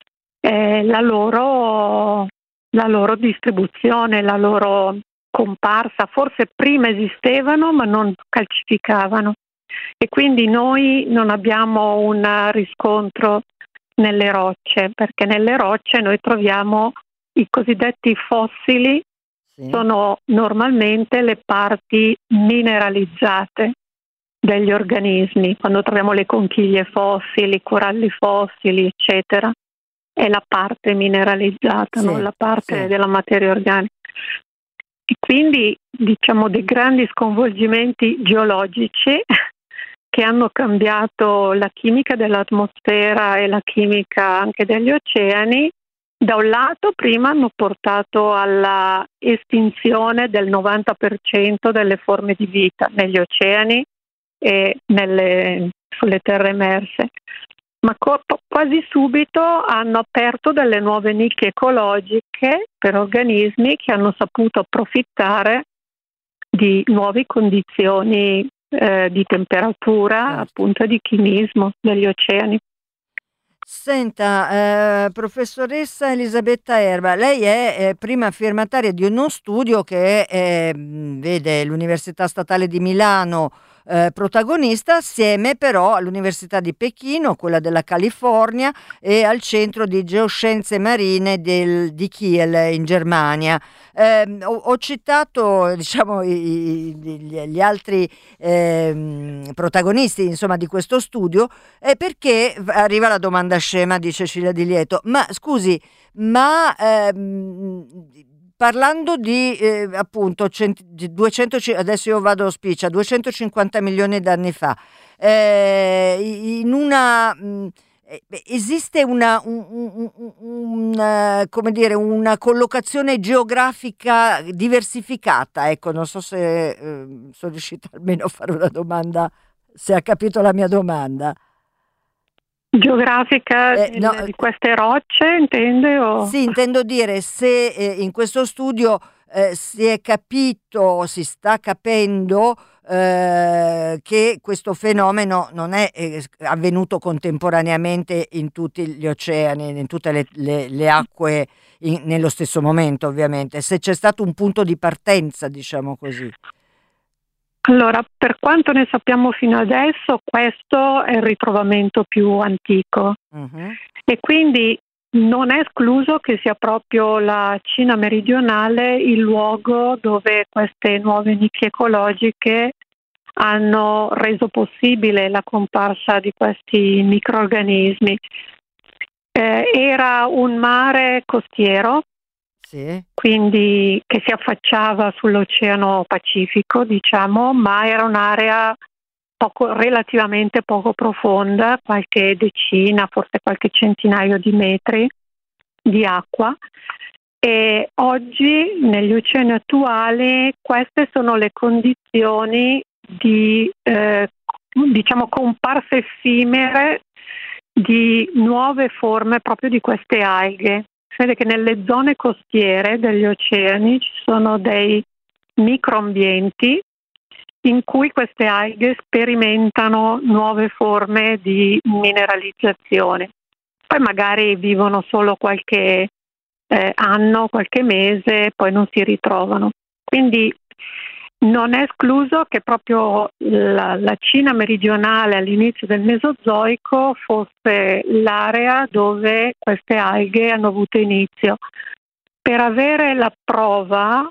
la loro distribuzione, la loro comparsa. Forse prima esistevano ma non calcificavano e quindi noi non abbiamo un riscontro nelle rocce, perché nelle rocce noi troviamo i cosiddetti fossili, sono normalmente le parti mineralizzate degli organismi. Quando troviamo le conchiglie fossili, coralli fossili, eccetera, è la parte mineralizzata, non la parte della materia organica. E quindi, diciamo, dei grandi sconvolgimenti geologici che hanno cambiato la chimica dell'atmosfera e la chimica anche degli oceani, da un lato prima hanno portato alla estinzione del 90% delle forme di vita negli oceani e sulle terre emerse, ma quasi subito hanno aperto delle nuove nicchie ecologiche per organismi che hanno saputo approfittare di nuove condizioni di temperatura, appunto di chimismo degli oceani. Senta, professoressa Elisabetta Erba, lei è prima firmataria di uno studio che vede l'Università Statale di Milano protagonista, assieme però all'Università di Pechino, quella della California, e al Centro di Geoscienze Marine di Kiel in Germania. Ho citato, diciamo, gli altri protagonisti, insomma, di questo studio perché arriva la domanda scema di Cecilia Di Lieto: ma scusi, parlando di appunto 200, adesso io vado a spiccia, 250 milioni d'anni fa, esiste come dire, una collocazione geografica diversificata, ecco, non so se sono riuscita almeno a fare una domanda, se ha capito la mia domanda. Geografica di queste rocce, intende? O? Sì, intendo dire se in questo studio si è capito, si sta capendo che questo fenomeno non è avvenuto contemporaneamente in tutti gli oceani, in tutte le acque nello stesso momento, ovviamente, se c'è stato un punto di partenza, diciamo così. Allora, per quanto ne sappiamo fino adesso, questo è il ritrovamento più antico e quindi non è escluso che sia proprio la Cina meridionale il luogo dove queste nuove nicchie ecologiche hanno reso possibile la comparsa di questi microrganismi. Era un mare costiero, quindi che si affacciava sull'Oceano Pacifico, diciamo, ma era un'area relativamente poco profonda, qualche decina, forse qualche centinaio di metri di acqua. E oggi negli oceani attuali queste sono le condizioni di diciamo comparse effimere di nuove forme proprio di queste alghe. Si vede che nelle zone costiere degli oceani ci sono dei microambienti in cui queste alghe sperimentano nuove forme di mineralizzazione. Poi magari vivono solo qualche anno, qualche mese, poi non si ritrovano. Quindi non è escluso che proprio la Cina meridionale all'inizio del Mesozoico fosse l'area dove queste alghe hanno avuto inizio. Per avere la prova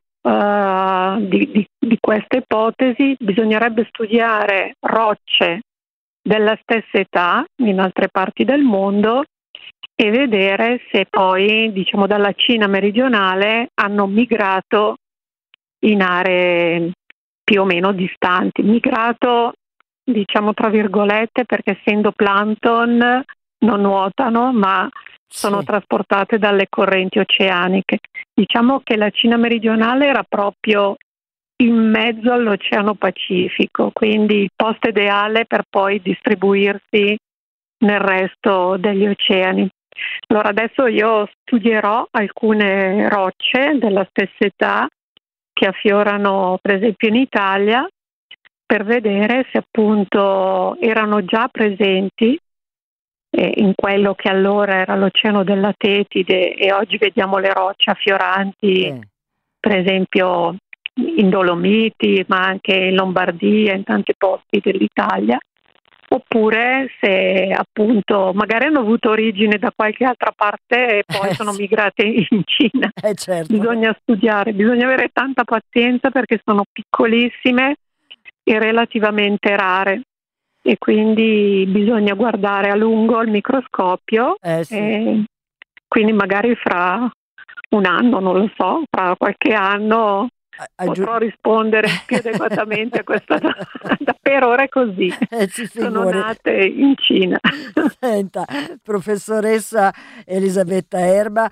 di questa ipotesi bisognerebbe studiare rocce della stessa età in altre parti del mondo e vedere se poi, diciamo, dalla Cina meridionale hanno migrato in aree più o meno distanti. Migrato, diciamo tra virgolette, perché essendo plancton non nuotano, ma sono trasportate dalle correnti oceaniche. Diciamo che la Cina meridionale era proprio in mezzo all'Oceano Pacifico, quindi il posto ideale per poi distribuirsi nel resto degli oceani. Allora adesso io studierò alcune rocce della stessa età che affiorano per esempio in Italia per vedere se appunto erano già presenti in quello che allora era l'Oceano della Tetide e oggi vediamo le rocce affioranti per esempio in Dolomiti ma anche in Lombardia, in tanti posti dell'Italia, oppure se appunto magari hanno avuto origine da qualche altra parte e poi sono migrate in Cina. Certo. Bisogna studiare, bisogna avere tanta pazienza perché sono piccolissime e relativamente rare e quindi bisogna guardare a lungo al microscopio e quindi magari fra un anno, non lo so, fra qualche anno potrò rispondere più adeguatamente a questa domanda. Per ora è così. Sono nate in Cina. Senta, professoressa Elisabetta Erba,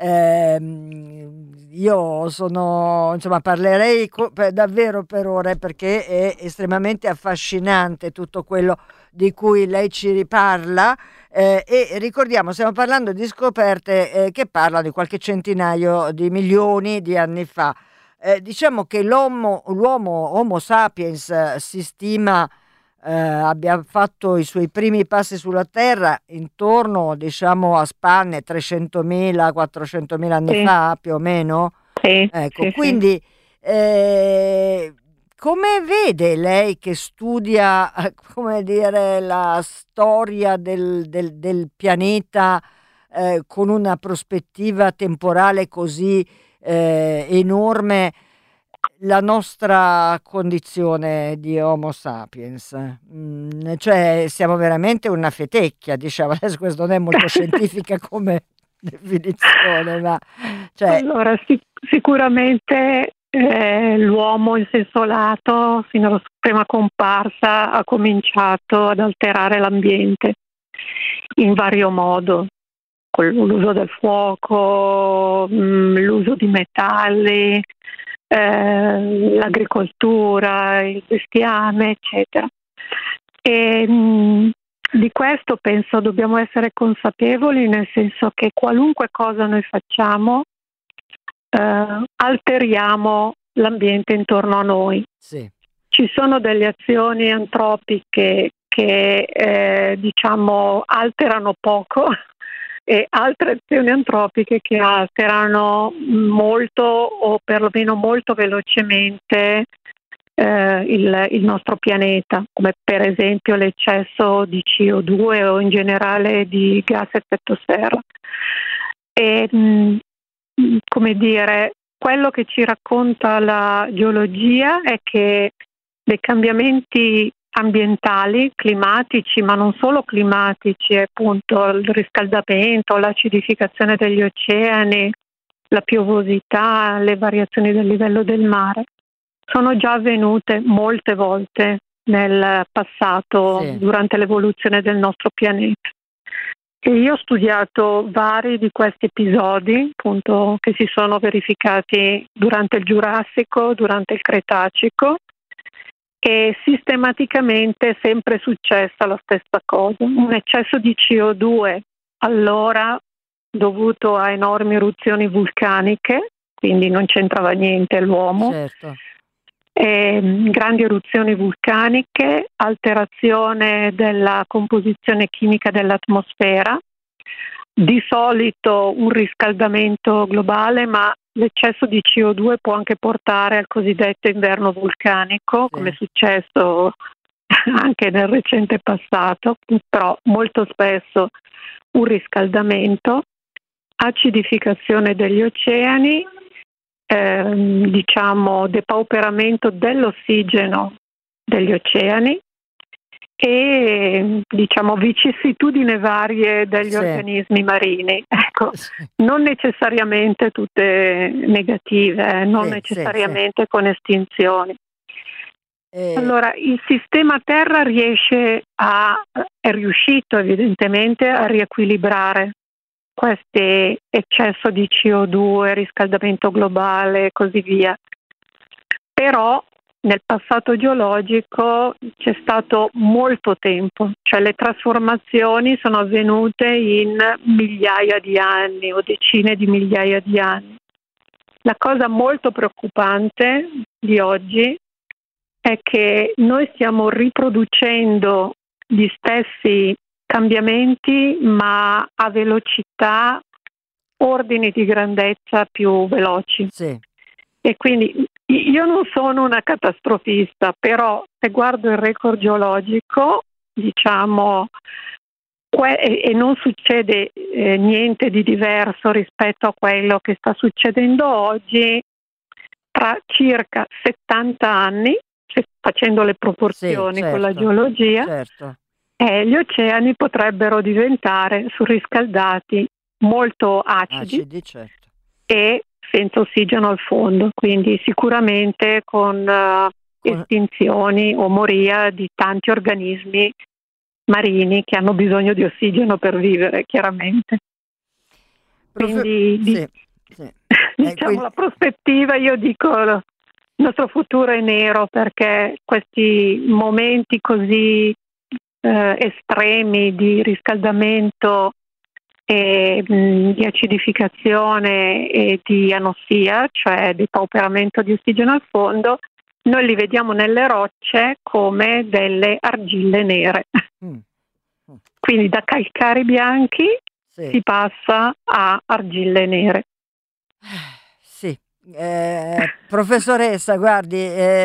io sono, insomma, parlerei davvero per ore perché è estremamente affascinante tutto quello di cui lei ci riparla e ricordiamo, stiamo parlando di scoperte che parlano di qualche centinaio di milioni di anni fa. Diciamo che l'uomo Homo sapiens si stima abbia fatto i suoi primi passi sulla Terra intorno, diciamo, a spanne 300.000, 400.000 anni fa, più o meno. Ecco, quindi come vede lei che studia, come dire, la storia del pianeta con una prospettiva temporale così enorme, la nostra condizione di Homo sapiens? Cioè siamo veramente una fetecchia, diciamo, adesso questo non è molto scientifica come definizione, ma cioè... Allora sicuramente l'uomo in senso lato fino alla prima comparsa ha cominciato ad alterare l'ambiente in vario modo, con l'uso del fuoco, l'uso di metalli, l'agricoltura, il bestiame, eccetera. E di questo penso dobbiamo essere consapevoli, nel senso che qualunque cosa noi facciamo alteriamo l'ambiente intorno a noi. Sì. Ci sono delle azioni antropiche che diciamo alterano poco e altre azioni antropiche che alterano molto o perlomeno molto velocemente il nostro pianeta, come per esempio l'eccesso di CO2 o in generale di gas a effetto serra. E come dire, quello che ci racconta la geologia è che dei cambiamenti ambientali, climatici, ma non solo climatici, appunto il riscaldamento, l'acidificazione degli oceani, la piovosità, le variazioni del livello del mare, sono già avvenute molte volte nel passato, Sì. durante l'evoluzione del nostro pianeta. E io ho studiato vari di questi episodi, appunto, che si sono verificati durante il Giurassico, durante il Cretacico, e sistematicamente è sempre successa la stessa cosa. Un eccesso di CO2, allora dovuto a enormi eruzioni vulcaniche, quindi non c'entrava niente l'uomo, Certo. grandi eruzioni vulcaniche, alterazione della composizione chimica dell'atmosfera, di solito un riscaldamento globale, ma l'eccesso di CO2 può anche portare al cosiddetto inverno vulcanico, come è successo anche nel recente passato, però molto spesso un riscaldamento, acidificazione degli oceani, depauperamento dell'ossigeno degli oceani e vicissitudini varie degli organismi marini. Ecco, non necessariamente tutte negative, non necessariamente con estinzioni. Allora, il sistema Terra è riuscito evidentemente a riequilibrare questo eccesso di CO2, riscaldamento globale e così via. Però nel passato geologico c'è stato molto tempo, cioè le trasformazioni sono avvenute in migliaia di anni o decine di migliaia di anni. La cosa molto preoccupante di oggi è che noi stiamo riproducendo gli stessi cambiamenti, ma a velocità, ordini di grandezza più veloci. Sì. E quindi io non sono una catastrofista, però se guardo il record geologico, e non succede niente di diverso rispetto a quello che sta succedendo oggi, tra circa 70 anni, facendo le proporzioni con la geologia, gli oceani potrebbero diventare surriscaldati, molto acidi e senza ossigeno al fondo, quindi sicuramente con estinzioni o moria di tanti organismi marini che hanno bisogno di ossigeno per vivere, chiaramente. Quindi la prospettiva, io dico, il nostro futuro è nero, perché questi momenti così estremi di riscaldamento e di acidificazione e di anossia, cioè di depauperamento di ossigeno al fondo, noi li vediamo nelle rocce come delle argille nere. Quindi da calcari bianchi si passa a argille nere. Professoressa, guardi,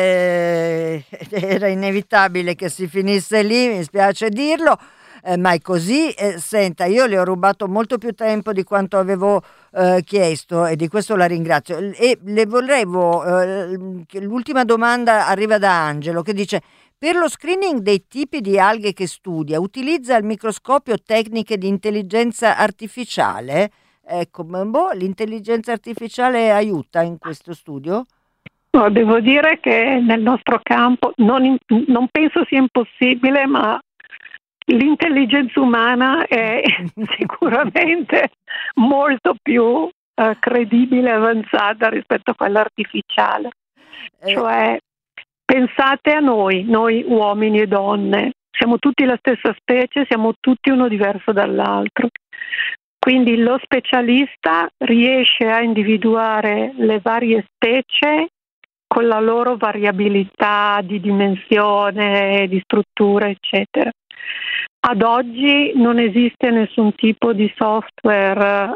era inevitabile che si finisse lì, mi spiace dirlo, ma è così. Senta, io le ho rubato molto più tempo di quanto avevo chiesto e di questo la ringrazio. E le volevo, l'ultima domanda arriva da Angelo, che dice: per lo screening dei tipi di alghe che studia, utilizza al microscopio tecniche di intelligenza artificiale? Ecco, l'intelligenza artificiale aiuta in questo studio? No, devo dire che nel nostro campo non penso sia impossibile, ma l'intelligenza umana è sicuramente molto più credibile e avanzata rispetto a quella artificiale. Cioè, pensate a noi uomini e donne, siamo tutti la stessa specie, siamo tutti uno diverso dall'altro. Quindi lo specialista riesce a individuare le varie specie con la loro variabilità di dimensione, di struttura, eccetera. Ad oggi non esiste nessun tipo di software,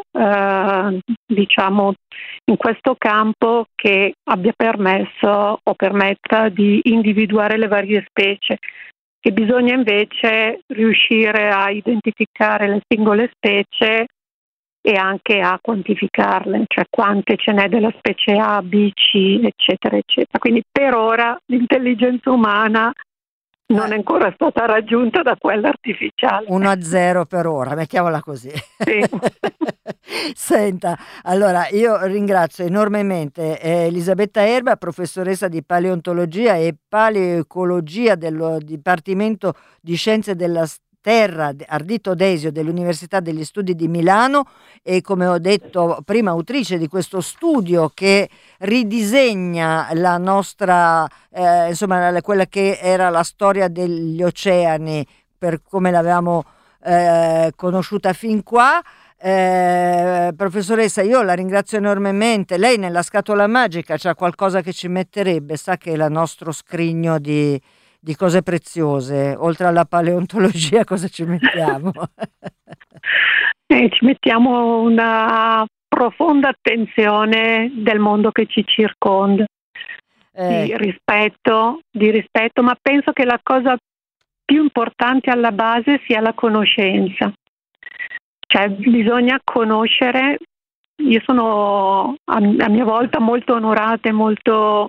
in questo campo che abbia permesso o permetta di individuare le varie specie. E bisogna invece riuscire a identificare le singole specie e anche a quantificarle, cioè quante ce n'è della specie A, B, C, eccetera, eccetera. Quindi per ora l'intelligenza umana non è ancora stata raggiunta da quella artificiale. 1-0 per ora, mettiamola così. Sì. Senta, allora io ringrazio enormemente Elisabetta Erba, professoressa di paleontologia e paleoecologia del Dipartimento di Scienze della Terra Ardito Desio dell'Università degli Studi di Milano, e come ho detto prima autrice di questo studio che ridisegna la nostra insomma quella che era la storia degli oceani per come l'avevamo conosciuta fin qua. Professoressa, io la ringrazio enormemente. Lei nella scatola magica c'ha qualcosa che ci metterebbe? Sa che è il nostro scrigno di cose preziose, oltre alla paleontologia cosa ci mettiamo? Ci mettiamo una profonda attenzione del mondo che ci circonda, di rispetto, ma penso che la cosa più importante alla base sia la conoscenza. Cioè bisogna conoscere. Io sono a mia volta molto onorata e molto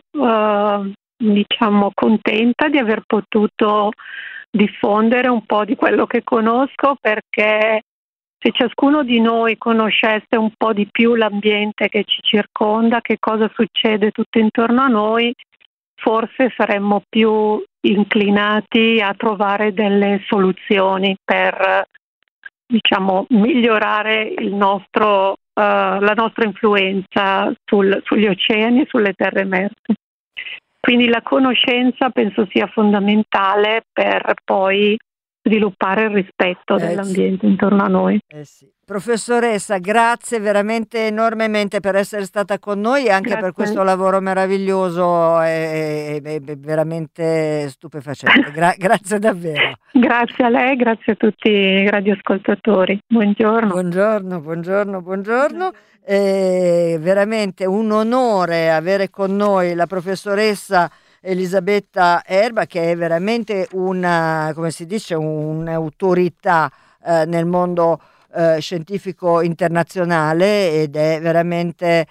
contenta di aver potuto diffondere un po' di quello che conosco, perché se ciascuno di noi conoscesse un po' di più l'ambiente che ci circonda, che cosa succede tutto intorno a noi, forse saremmo più inclinati a trovare delle soluzioni per migliorare la nostra influenza sugli oceani e sulle terre emerse. Quindi la conoscenza penso sia fondamentale per poi sviluppare il rispetto dell'ambiente intorno a noi. Sì. Professoressa, grazie veramente enormemente per essere stata con noi e anche per questo lavoro meraviglioso e veramente stupefacente. Grazie davvero. Grazie a lei, grazie a tutti i radioascoltatori. Buongiorno. Buongiorno. È veramente un onore avere con noi la Elisabetta Erba, che è veramente un'autorità nel mondo scientifico internazionale, ed è veramente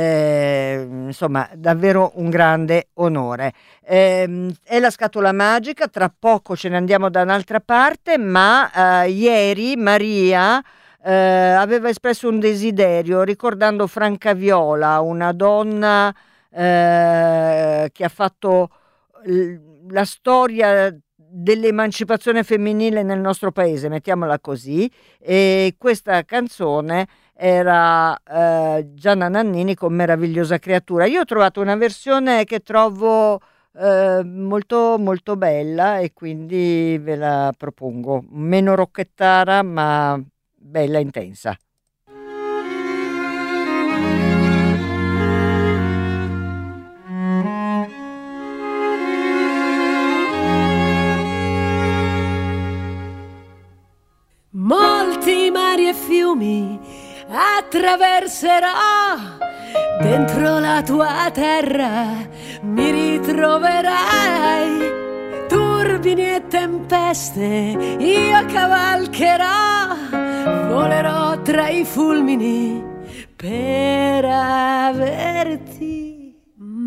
davvero un grande onore. È la scatola magica, tra poco ce ne andiamo da un'altra parte, ma ieri Maria aveva espresso un desiderio ricordando Franca Viola, una donna che ha fatto la storia dell'emancipazione femminile nel nostro paese, mettiamola così, e questa canzone era Gianna Nannini con Meravigliosa creatura. Io ho trovato una versione che trovo molto molto bella e quindi ve la propongo, meno rocchettara ma bella intensa. Molti mari e fiumi attraverserò, dentro la tua terra mi ritroverai. Turbini e tempeste io cavalcherò, volerò tra i fulmini per averti.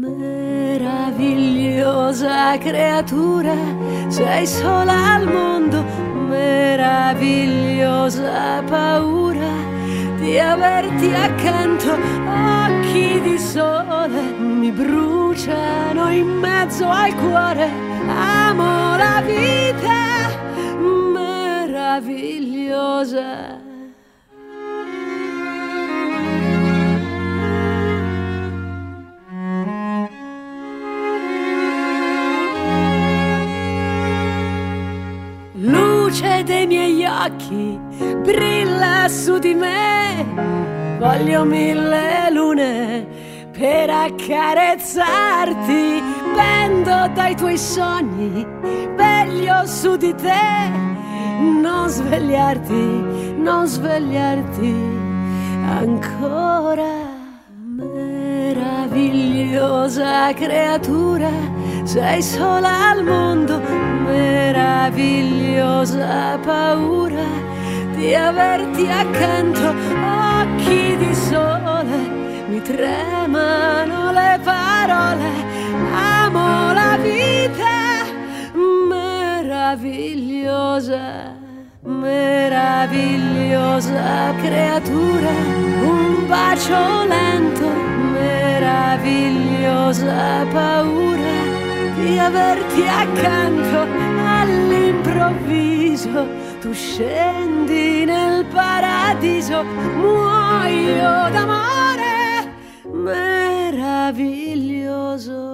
Meravigliosa creatura, sei sola al mondo, meravigliosa paura di averti accanto. Occhi di sole mi bruciano in mezzo al cuore, amo la vita meravigliosa. Luce dei miei occhi brilla su di me, voglio 1000 lune per accarezzarti, pendo dai tuoi sogni, veglio su di te, non svegliarti, non svegliarti ancora. Meravigliosa creatura, sei sola al mondo, meravigliosa paura di averti accanto. Occhi di sole, mi tremano le parole, amo la vita meravigliosa, meravigliosa creatura, un bacio lento, meravigliosa paura di averti accanto. All'improvviso tu scendi nel paradiso, muoio d'amore, meraviglioso.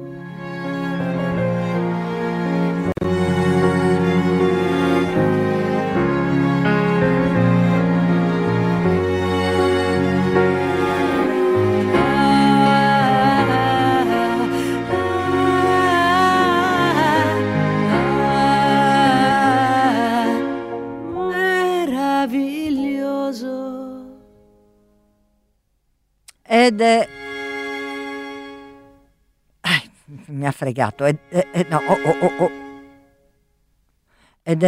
Ed è... mi ha fregato. No, Ed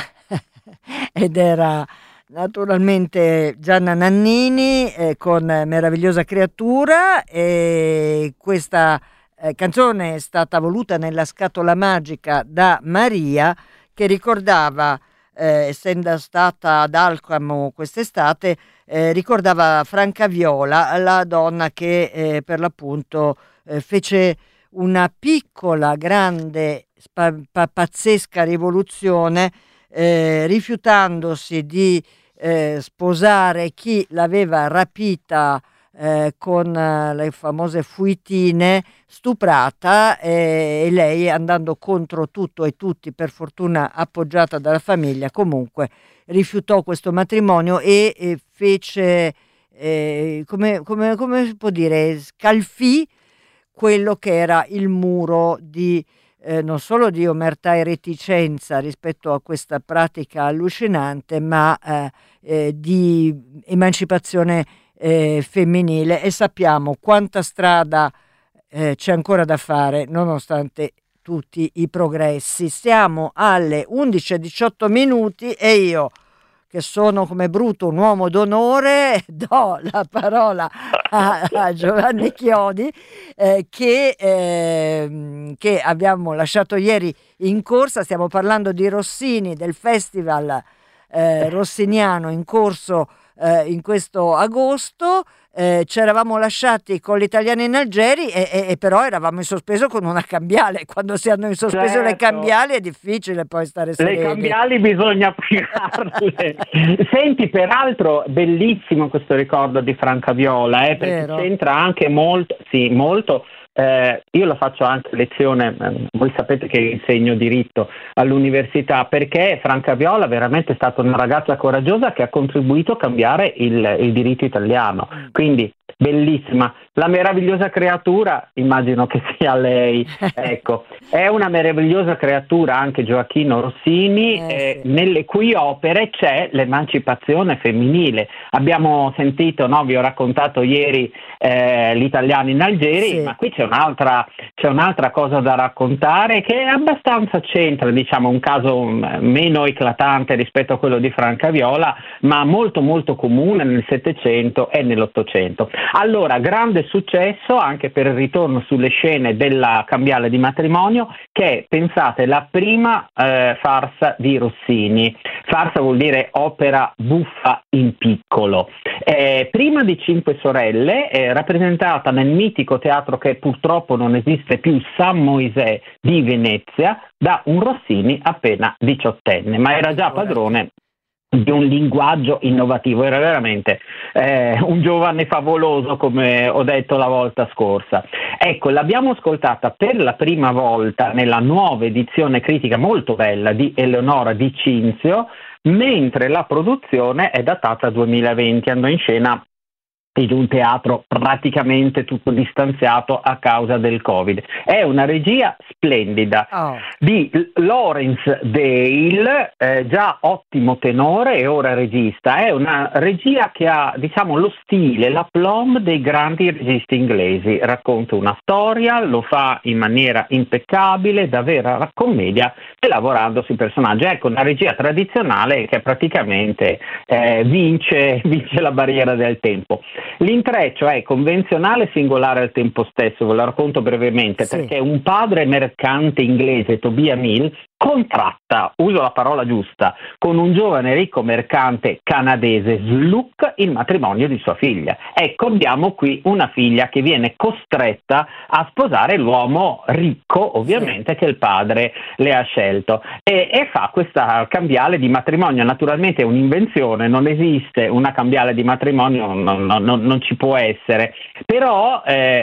era naturalmente Gianna Nannini con Meravigliosa creatura, e questa canzone è stata voluta nella scatola magica da Maria, che ricordava, essendo stata ad Alcamo quest'estate, ricordava Francaviola, la donna che per l'appunto fece una piccola, grande, pazzesca rivoluzione, rifiutandosi di sposare chi l'aveva rapita con le famose fuitine, stuprata, e lei, andando contro tutto e tutti, per fortuna appoggiata dalla famiglia, comunque rifiutò questo matrimonio e fece, come si può dire, scalfì quello che era il muro di non solo di omertà e reticenza rispetto a questa pratica allucinante, ma di emancipazione femminile, e sappiamo quanta strada c'è ancora da fare nonostante tutti i progressi. Siamo alle 11:18 e io, che sono come Bruto un uomo d'onore, do la parola a Giovanni Chiodi, che abbiamo lasciato ieri in corsa. Stiamo parlando di Rossini, del festival rossiniano in corso in questo agosto. Ci eravamo lasciati con l'Italiana in Algeri e però eravamo in sospeso con una cambiale. Quando si hanno in sospeso le cambiali è difficile poi stare sereni. Le cambiali bisogna privarle. Senti, peraltro bellissimo questo ricordo di Francaviola, perché Vero. c'entra anche molto, sì, molto. Io lo faccio anche lezione, voi sapete che insegno diritto all'università, perché Francaviola veramente è stata una ragazza coraggiosa che ha contribuito a cambiare il diritto italiano, quindi bellissima. La meravigliosa creatura, immagino che sia lei, ecco, è una meravigliosa creatura anche Gioachino Rossini, sì. nelle cui opere c'è l'emancipazione femminile. Abbiamo sentito, no, vi ho raccontato ieri l'Italiana in Algeri, Sì. ma qui c'è un'altra cosa da raccontare che è abbastanza c'entra, diciamo, un caso meno eclatante rispetto a quello di Francaviola, ma molto molto comune nel Settecento e nell'Ottocento. Allora, grande successo anche per il ritorno sulle scene della cambiale di matrimonio, che è, pensate, la prima farsa di Rossini. Farsa vuol dire opera buffa in piccolo. Prima di Cinque Sorelle, rappresentata nel mitico teatro che purtroppo non esiste più, San Moisè di Venezia, da un Rossini appena 18enne, ma era già padrone di un linguaggio innovativo, era veramente un giovane favoloso, come ho detto la volta scorsa. Ecco, l'abbiamo ascoltata per la prima volta nella nuova edizione critica molto bella di Eleonora Di Cinzio, mentre la produzione è datata 2020, andò in scena in un teatro praticamente tutto distanziato a causa del Covid. È una regia splendida di Lawrence Dale, già ottimo tenore e ora regista. È una regia che ha, diciamo, lo stile, l'aplomb dei grandi registi inglesi. Racconta una storia, lo fa in maniera impeccabile, da vera commedia, e lavorando sui personaggi. Ecco, una regia tradizionale che praticamente vince la barriera del tempo. L'intreccio è convenzionale e singolare al tempo stesso, ve lo racconto brevemente, perché un padre mercante inglese, Tobias Mills, contratta, uso la parola giusta, con un giovane ricco mercante canadese, Sluck, il matrimonio di sua figlia. Ecco, abbiamo qui una figlia che viene costretta a sposare l'uomo ricco, ovviamente, che il padre le ha scelto, e fa questa cambiale di matrimonio. Naturalmente è un'invenzione, non esiste una cambiale di matrimonio, non ci può essere, però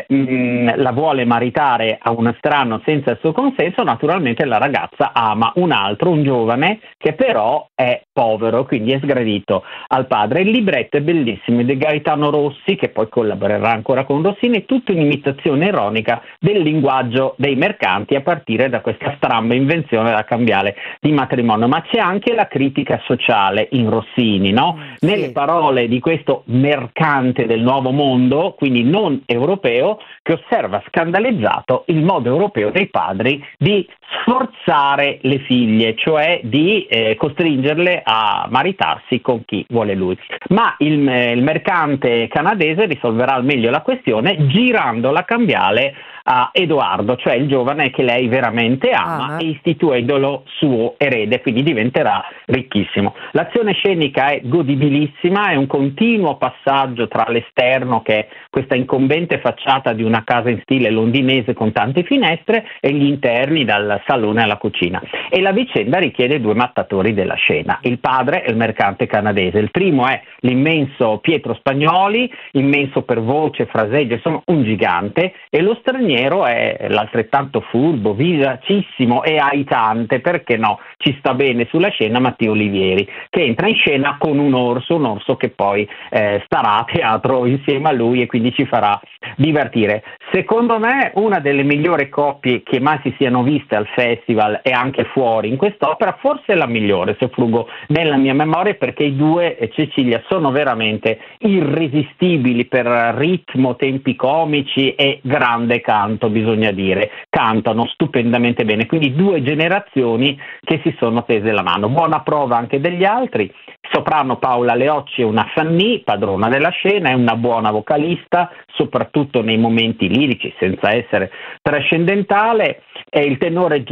la vuole maritare a un strano senza il suo consenso. Naturalmente la ragazza ama un giovane che però è povero, quindi è sgradito al padre. Il libretto è bellissimo, è di Gaetano Rossi, che poi collaborerà ancora con Rossini, è tutta un'imitazione ironica del linguaggio dei mercanti a partire da questa stramba invenzione della cambiale di matrimonio. Ma c'è anche la critica sociale in Rossini, no? Nelle parole di questo mercante del nuovo mondo, quindi non europeo, che osserva scandalizzato il modo europeo dei padri di sforzare le figlie, cioè di costringerle a maritarsi con chi vuole lui. Ma il mercante canadese risolverà al meglio la questione girando la cambiale a Edoardo, cioè il giovane che lei veramente ama, e istituendolo suo erede, quindi diventerà ricchissimo. L'azione scenica è godibilissima, è un continuo passaggio tra l'esterno, che è questa incombente facciata di una casa in stile londinese con tante finestre, e gli interni dal salone alla cucina. E la vicenda richiede due mattatori della scena, il padre e il mercante canadese. Il primo è l'immenso Pietro Spagnoli, immenso per voce, fraseggio, insomma un gigante, e lo straniero è l'altrettanto furbo, vivacissimo e aitante, perché no, ci sta bene sulla scena, Matteo Olivieri, che entra in scena con un orso che poi starà a teatro insieme a lui e quindi ci farà divertire. Secondo me una delle migliori coppie che mai si siano viste al festival e anche fuori in quest'opera, forse la migliore, se frugo nella mia memoria, perché i due, Cecilia, sono veramente irresistibili per ritmo, tempi comici e grande canto, bisogna dire. Cantano stupendamente bene, quindi due generazioni che si sono tese la mano. Buona prova anche degli altri. Soprano Paola Leocci è una Fanny, padrona della scena, è una buona vocalista, soprattutto nei momenti lirici, senza essere trascendentale. E il tenore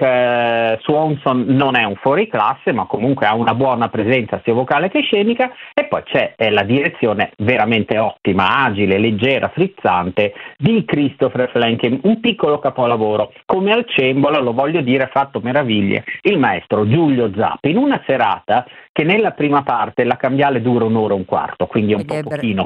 Jack Swanson non è un fuoriclasse, ma comunque ha una buona presenza sia vocale che scenica. E poi c'è la direzione veramente ottima, agile, leggera, frizzante di Christopher Flanken, un piccolo capolavoro. Come al Cembola, lo voglio dire, ha fatto meraviglie il maestro Giulio Zappi, in una serata che nella prima parte la cambiale dura un'ora e un quarto, quindi è un po' pochino.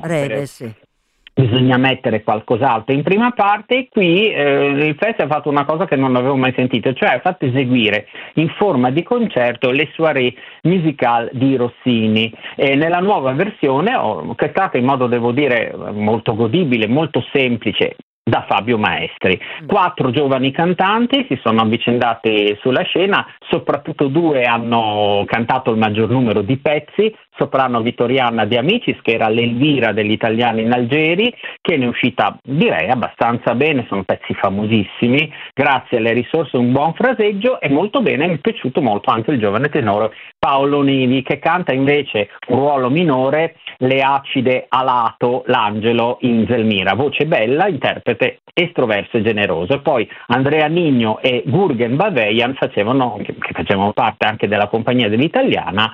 Bisogna mettere qualcos'altro in prima parte, e qui il festival ha fatto una cosa che non avevo mai sentito, cioè ha fatto eseguire in forma di concerto le soirée musical di Rossini, nella nuova versione orchestrata in modo, devo dire, molto godibile, molto semplice, da Fabio Maestri. 4 giovani cantanti si sono avvicendati sulla scena, soprattutto 2 hanno cantato il maggior numero di pezzi. Soprano Vittoriana De Amicis, che era l'Elvira degli italiani in Algeri, che ne è uscita, direi, abbastanza bene, sono pezzi famosissimi, grazie alle risorse, un buon fraseggio, e molto bene, mi è piaciuto molto anche il giovane tenore Paolo Nivi, che canta invece un ruolo minore, le acide alato l'angelo in Zelmira, voce bella, interprete estroverso e generoso. E poi Andrea Nigno e Gurgen Baveian che facevano parte anche della compagnia dell'italiana,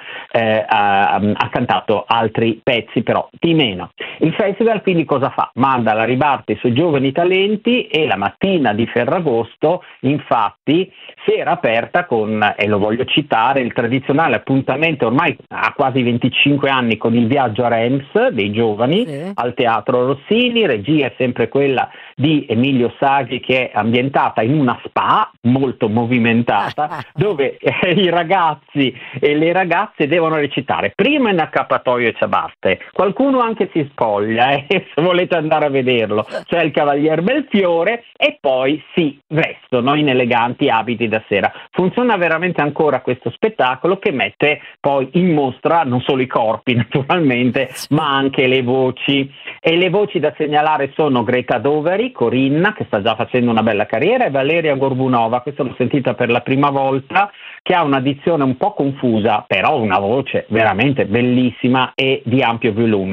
ha cantato altri pezzi però di meno. Il festival quindi cosa fa? Manda alla ribalta i suoi giovani talenti, e la mattina di Ferragosto infatti si era aperta con, e lo voglio citare, il tradizionale appuntamento ormai a quasi 25 anni con il viaggio a Reims dei giovani al Teatro Rossini. Regia è sempre quella di Emilio Saggi, che è ambientata in una spa molto movimentata dove i ragazzi e le ragazze devono recitare prima in accappatoio e ciabatte, qualcuno anche si spoglia se volete andare a vederlo, c'è il Cavalier Belfiore, e poi si vestono in eleganti abiti da sera. Funziona veramente ancora questo spettacolo, che mette poi in mostra non solo i corpi naturalmente, ma anche le voci, e le voci da segnalare sono Greta Doveri, Corinna, che sta già facendo una bella carriera, e Valeria Gorbunova, questa l'ho sentita per la prima volta, che ha una dizione un po' confusa, però una voce veramente bellissima e di ampio volume.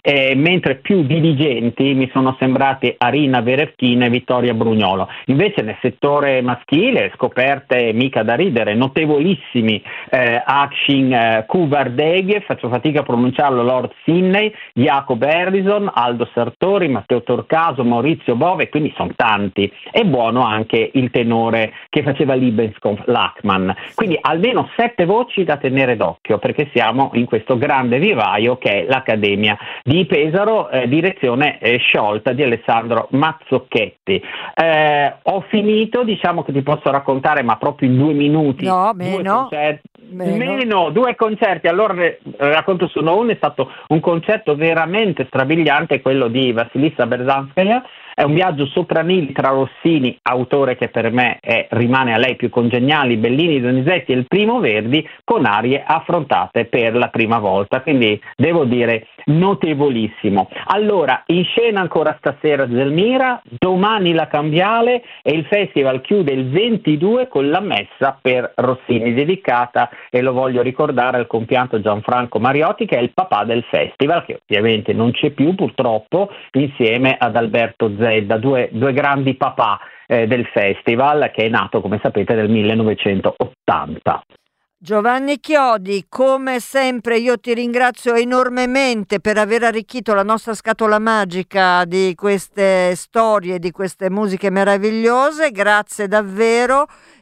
mentre più dirigenti mi sono sembrati Arina Verefchina e Vittoria Brugnolo. Invece nel settore maschile scoperte mica da ridere, notevolissimi Akshin Kuvardeghe, faccio fatica a pronunciarlo, Lord Sidney, Jacob Harrison, Aldo Sartori, Matteo Torcaso, Maurizio Bove, quindi sono tanti. È buono anche il tenore che faceva Liebenskopf, Lachmann. Quindi almeno 7 voci da tenere d'occhio, perché siamo in questo grande vivaio che è l'Accademia di Pesaro, direzione sciolta di Alessandro Mazzocchetti. Ho finito, diciamo che ti posso raccontare, ma proprio in 2 minuti. No, meno. Due concerti. Allora racconto solo uno, è stato un concerto veramente strabiliante, quello di Vasilissa Berzanskaya. È un viaggio sopranili tra Rossini, autore che per me rimane a lei più congeniali, Bellini, Donizetti e il primo Verdi, con arie affrontate per la prima volta, quindi devo dire notevolissimo. Allora, in scena ancora stasera Zelmira, domani la Cambiale e il festival chiude il 22 con la messa per Rossini, dedicata, e lo voglio ricordare, al compianto Gianfranco Mariotti, che è il papà del festival, che ovviamente non c'è più purtroppo, insieme ad Alberto Zedda, due grandi papà del festival, che è nato, come sapete, nel 1980. Giovanni Chiodi, come sempre io ti ringrazio enormemente per aver arricchito la nostra scatola magica di queste storie, di queste musiche meravigliose, grazie davvero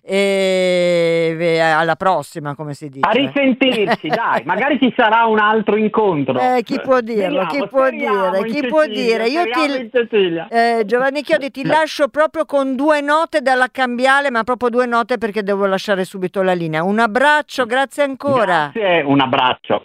e alla prossima, come si dice. A risentirci, dai, magari ci sarà un altro incontro. Chi può dirlo? Chi può dire? Io Giovanni Chiodi ti lascio proprio con 2 note dalla Cambiale, ma proprio 2 note perché devo lasciare subito la linea. Un abbraccio, grazie ancora. Grazie, un abbraccio.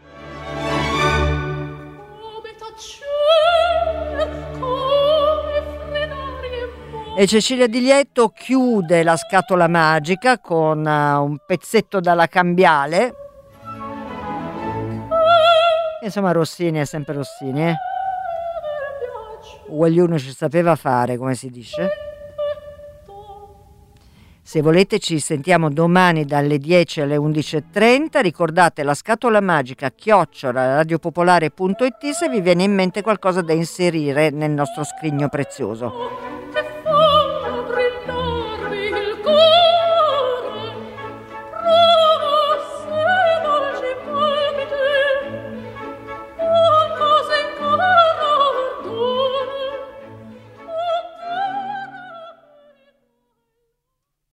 E Cecilia Di Lietto chiude la scatola magica con un pezzetto dalla Cambiale. Insomma, Rossini è sempre Rossini, Guaglione ci sapeva fare, come si dice. Se volete ci sentiamo domani dalle 10 alle 11.30. Ricordate la scatola magica @radiopopolare.it se vi viene in mente qualcosa da inserire nel nostro scrigno prezioso.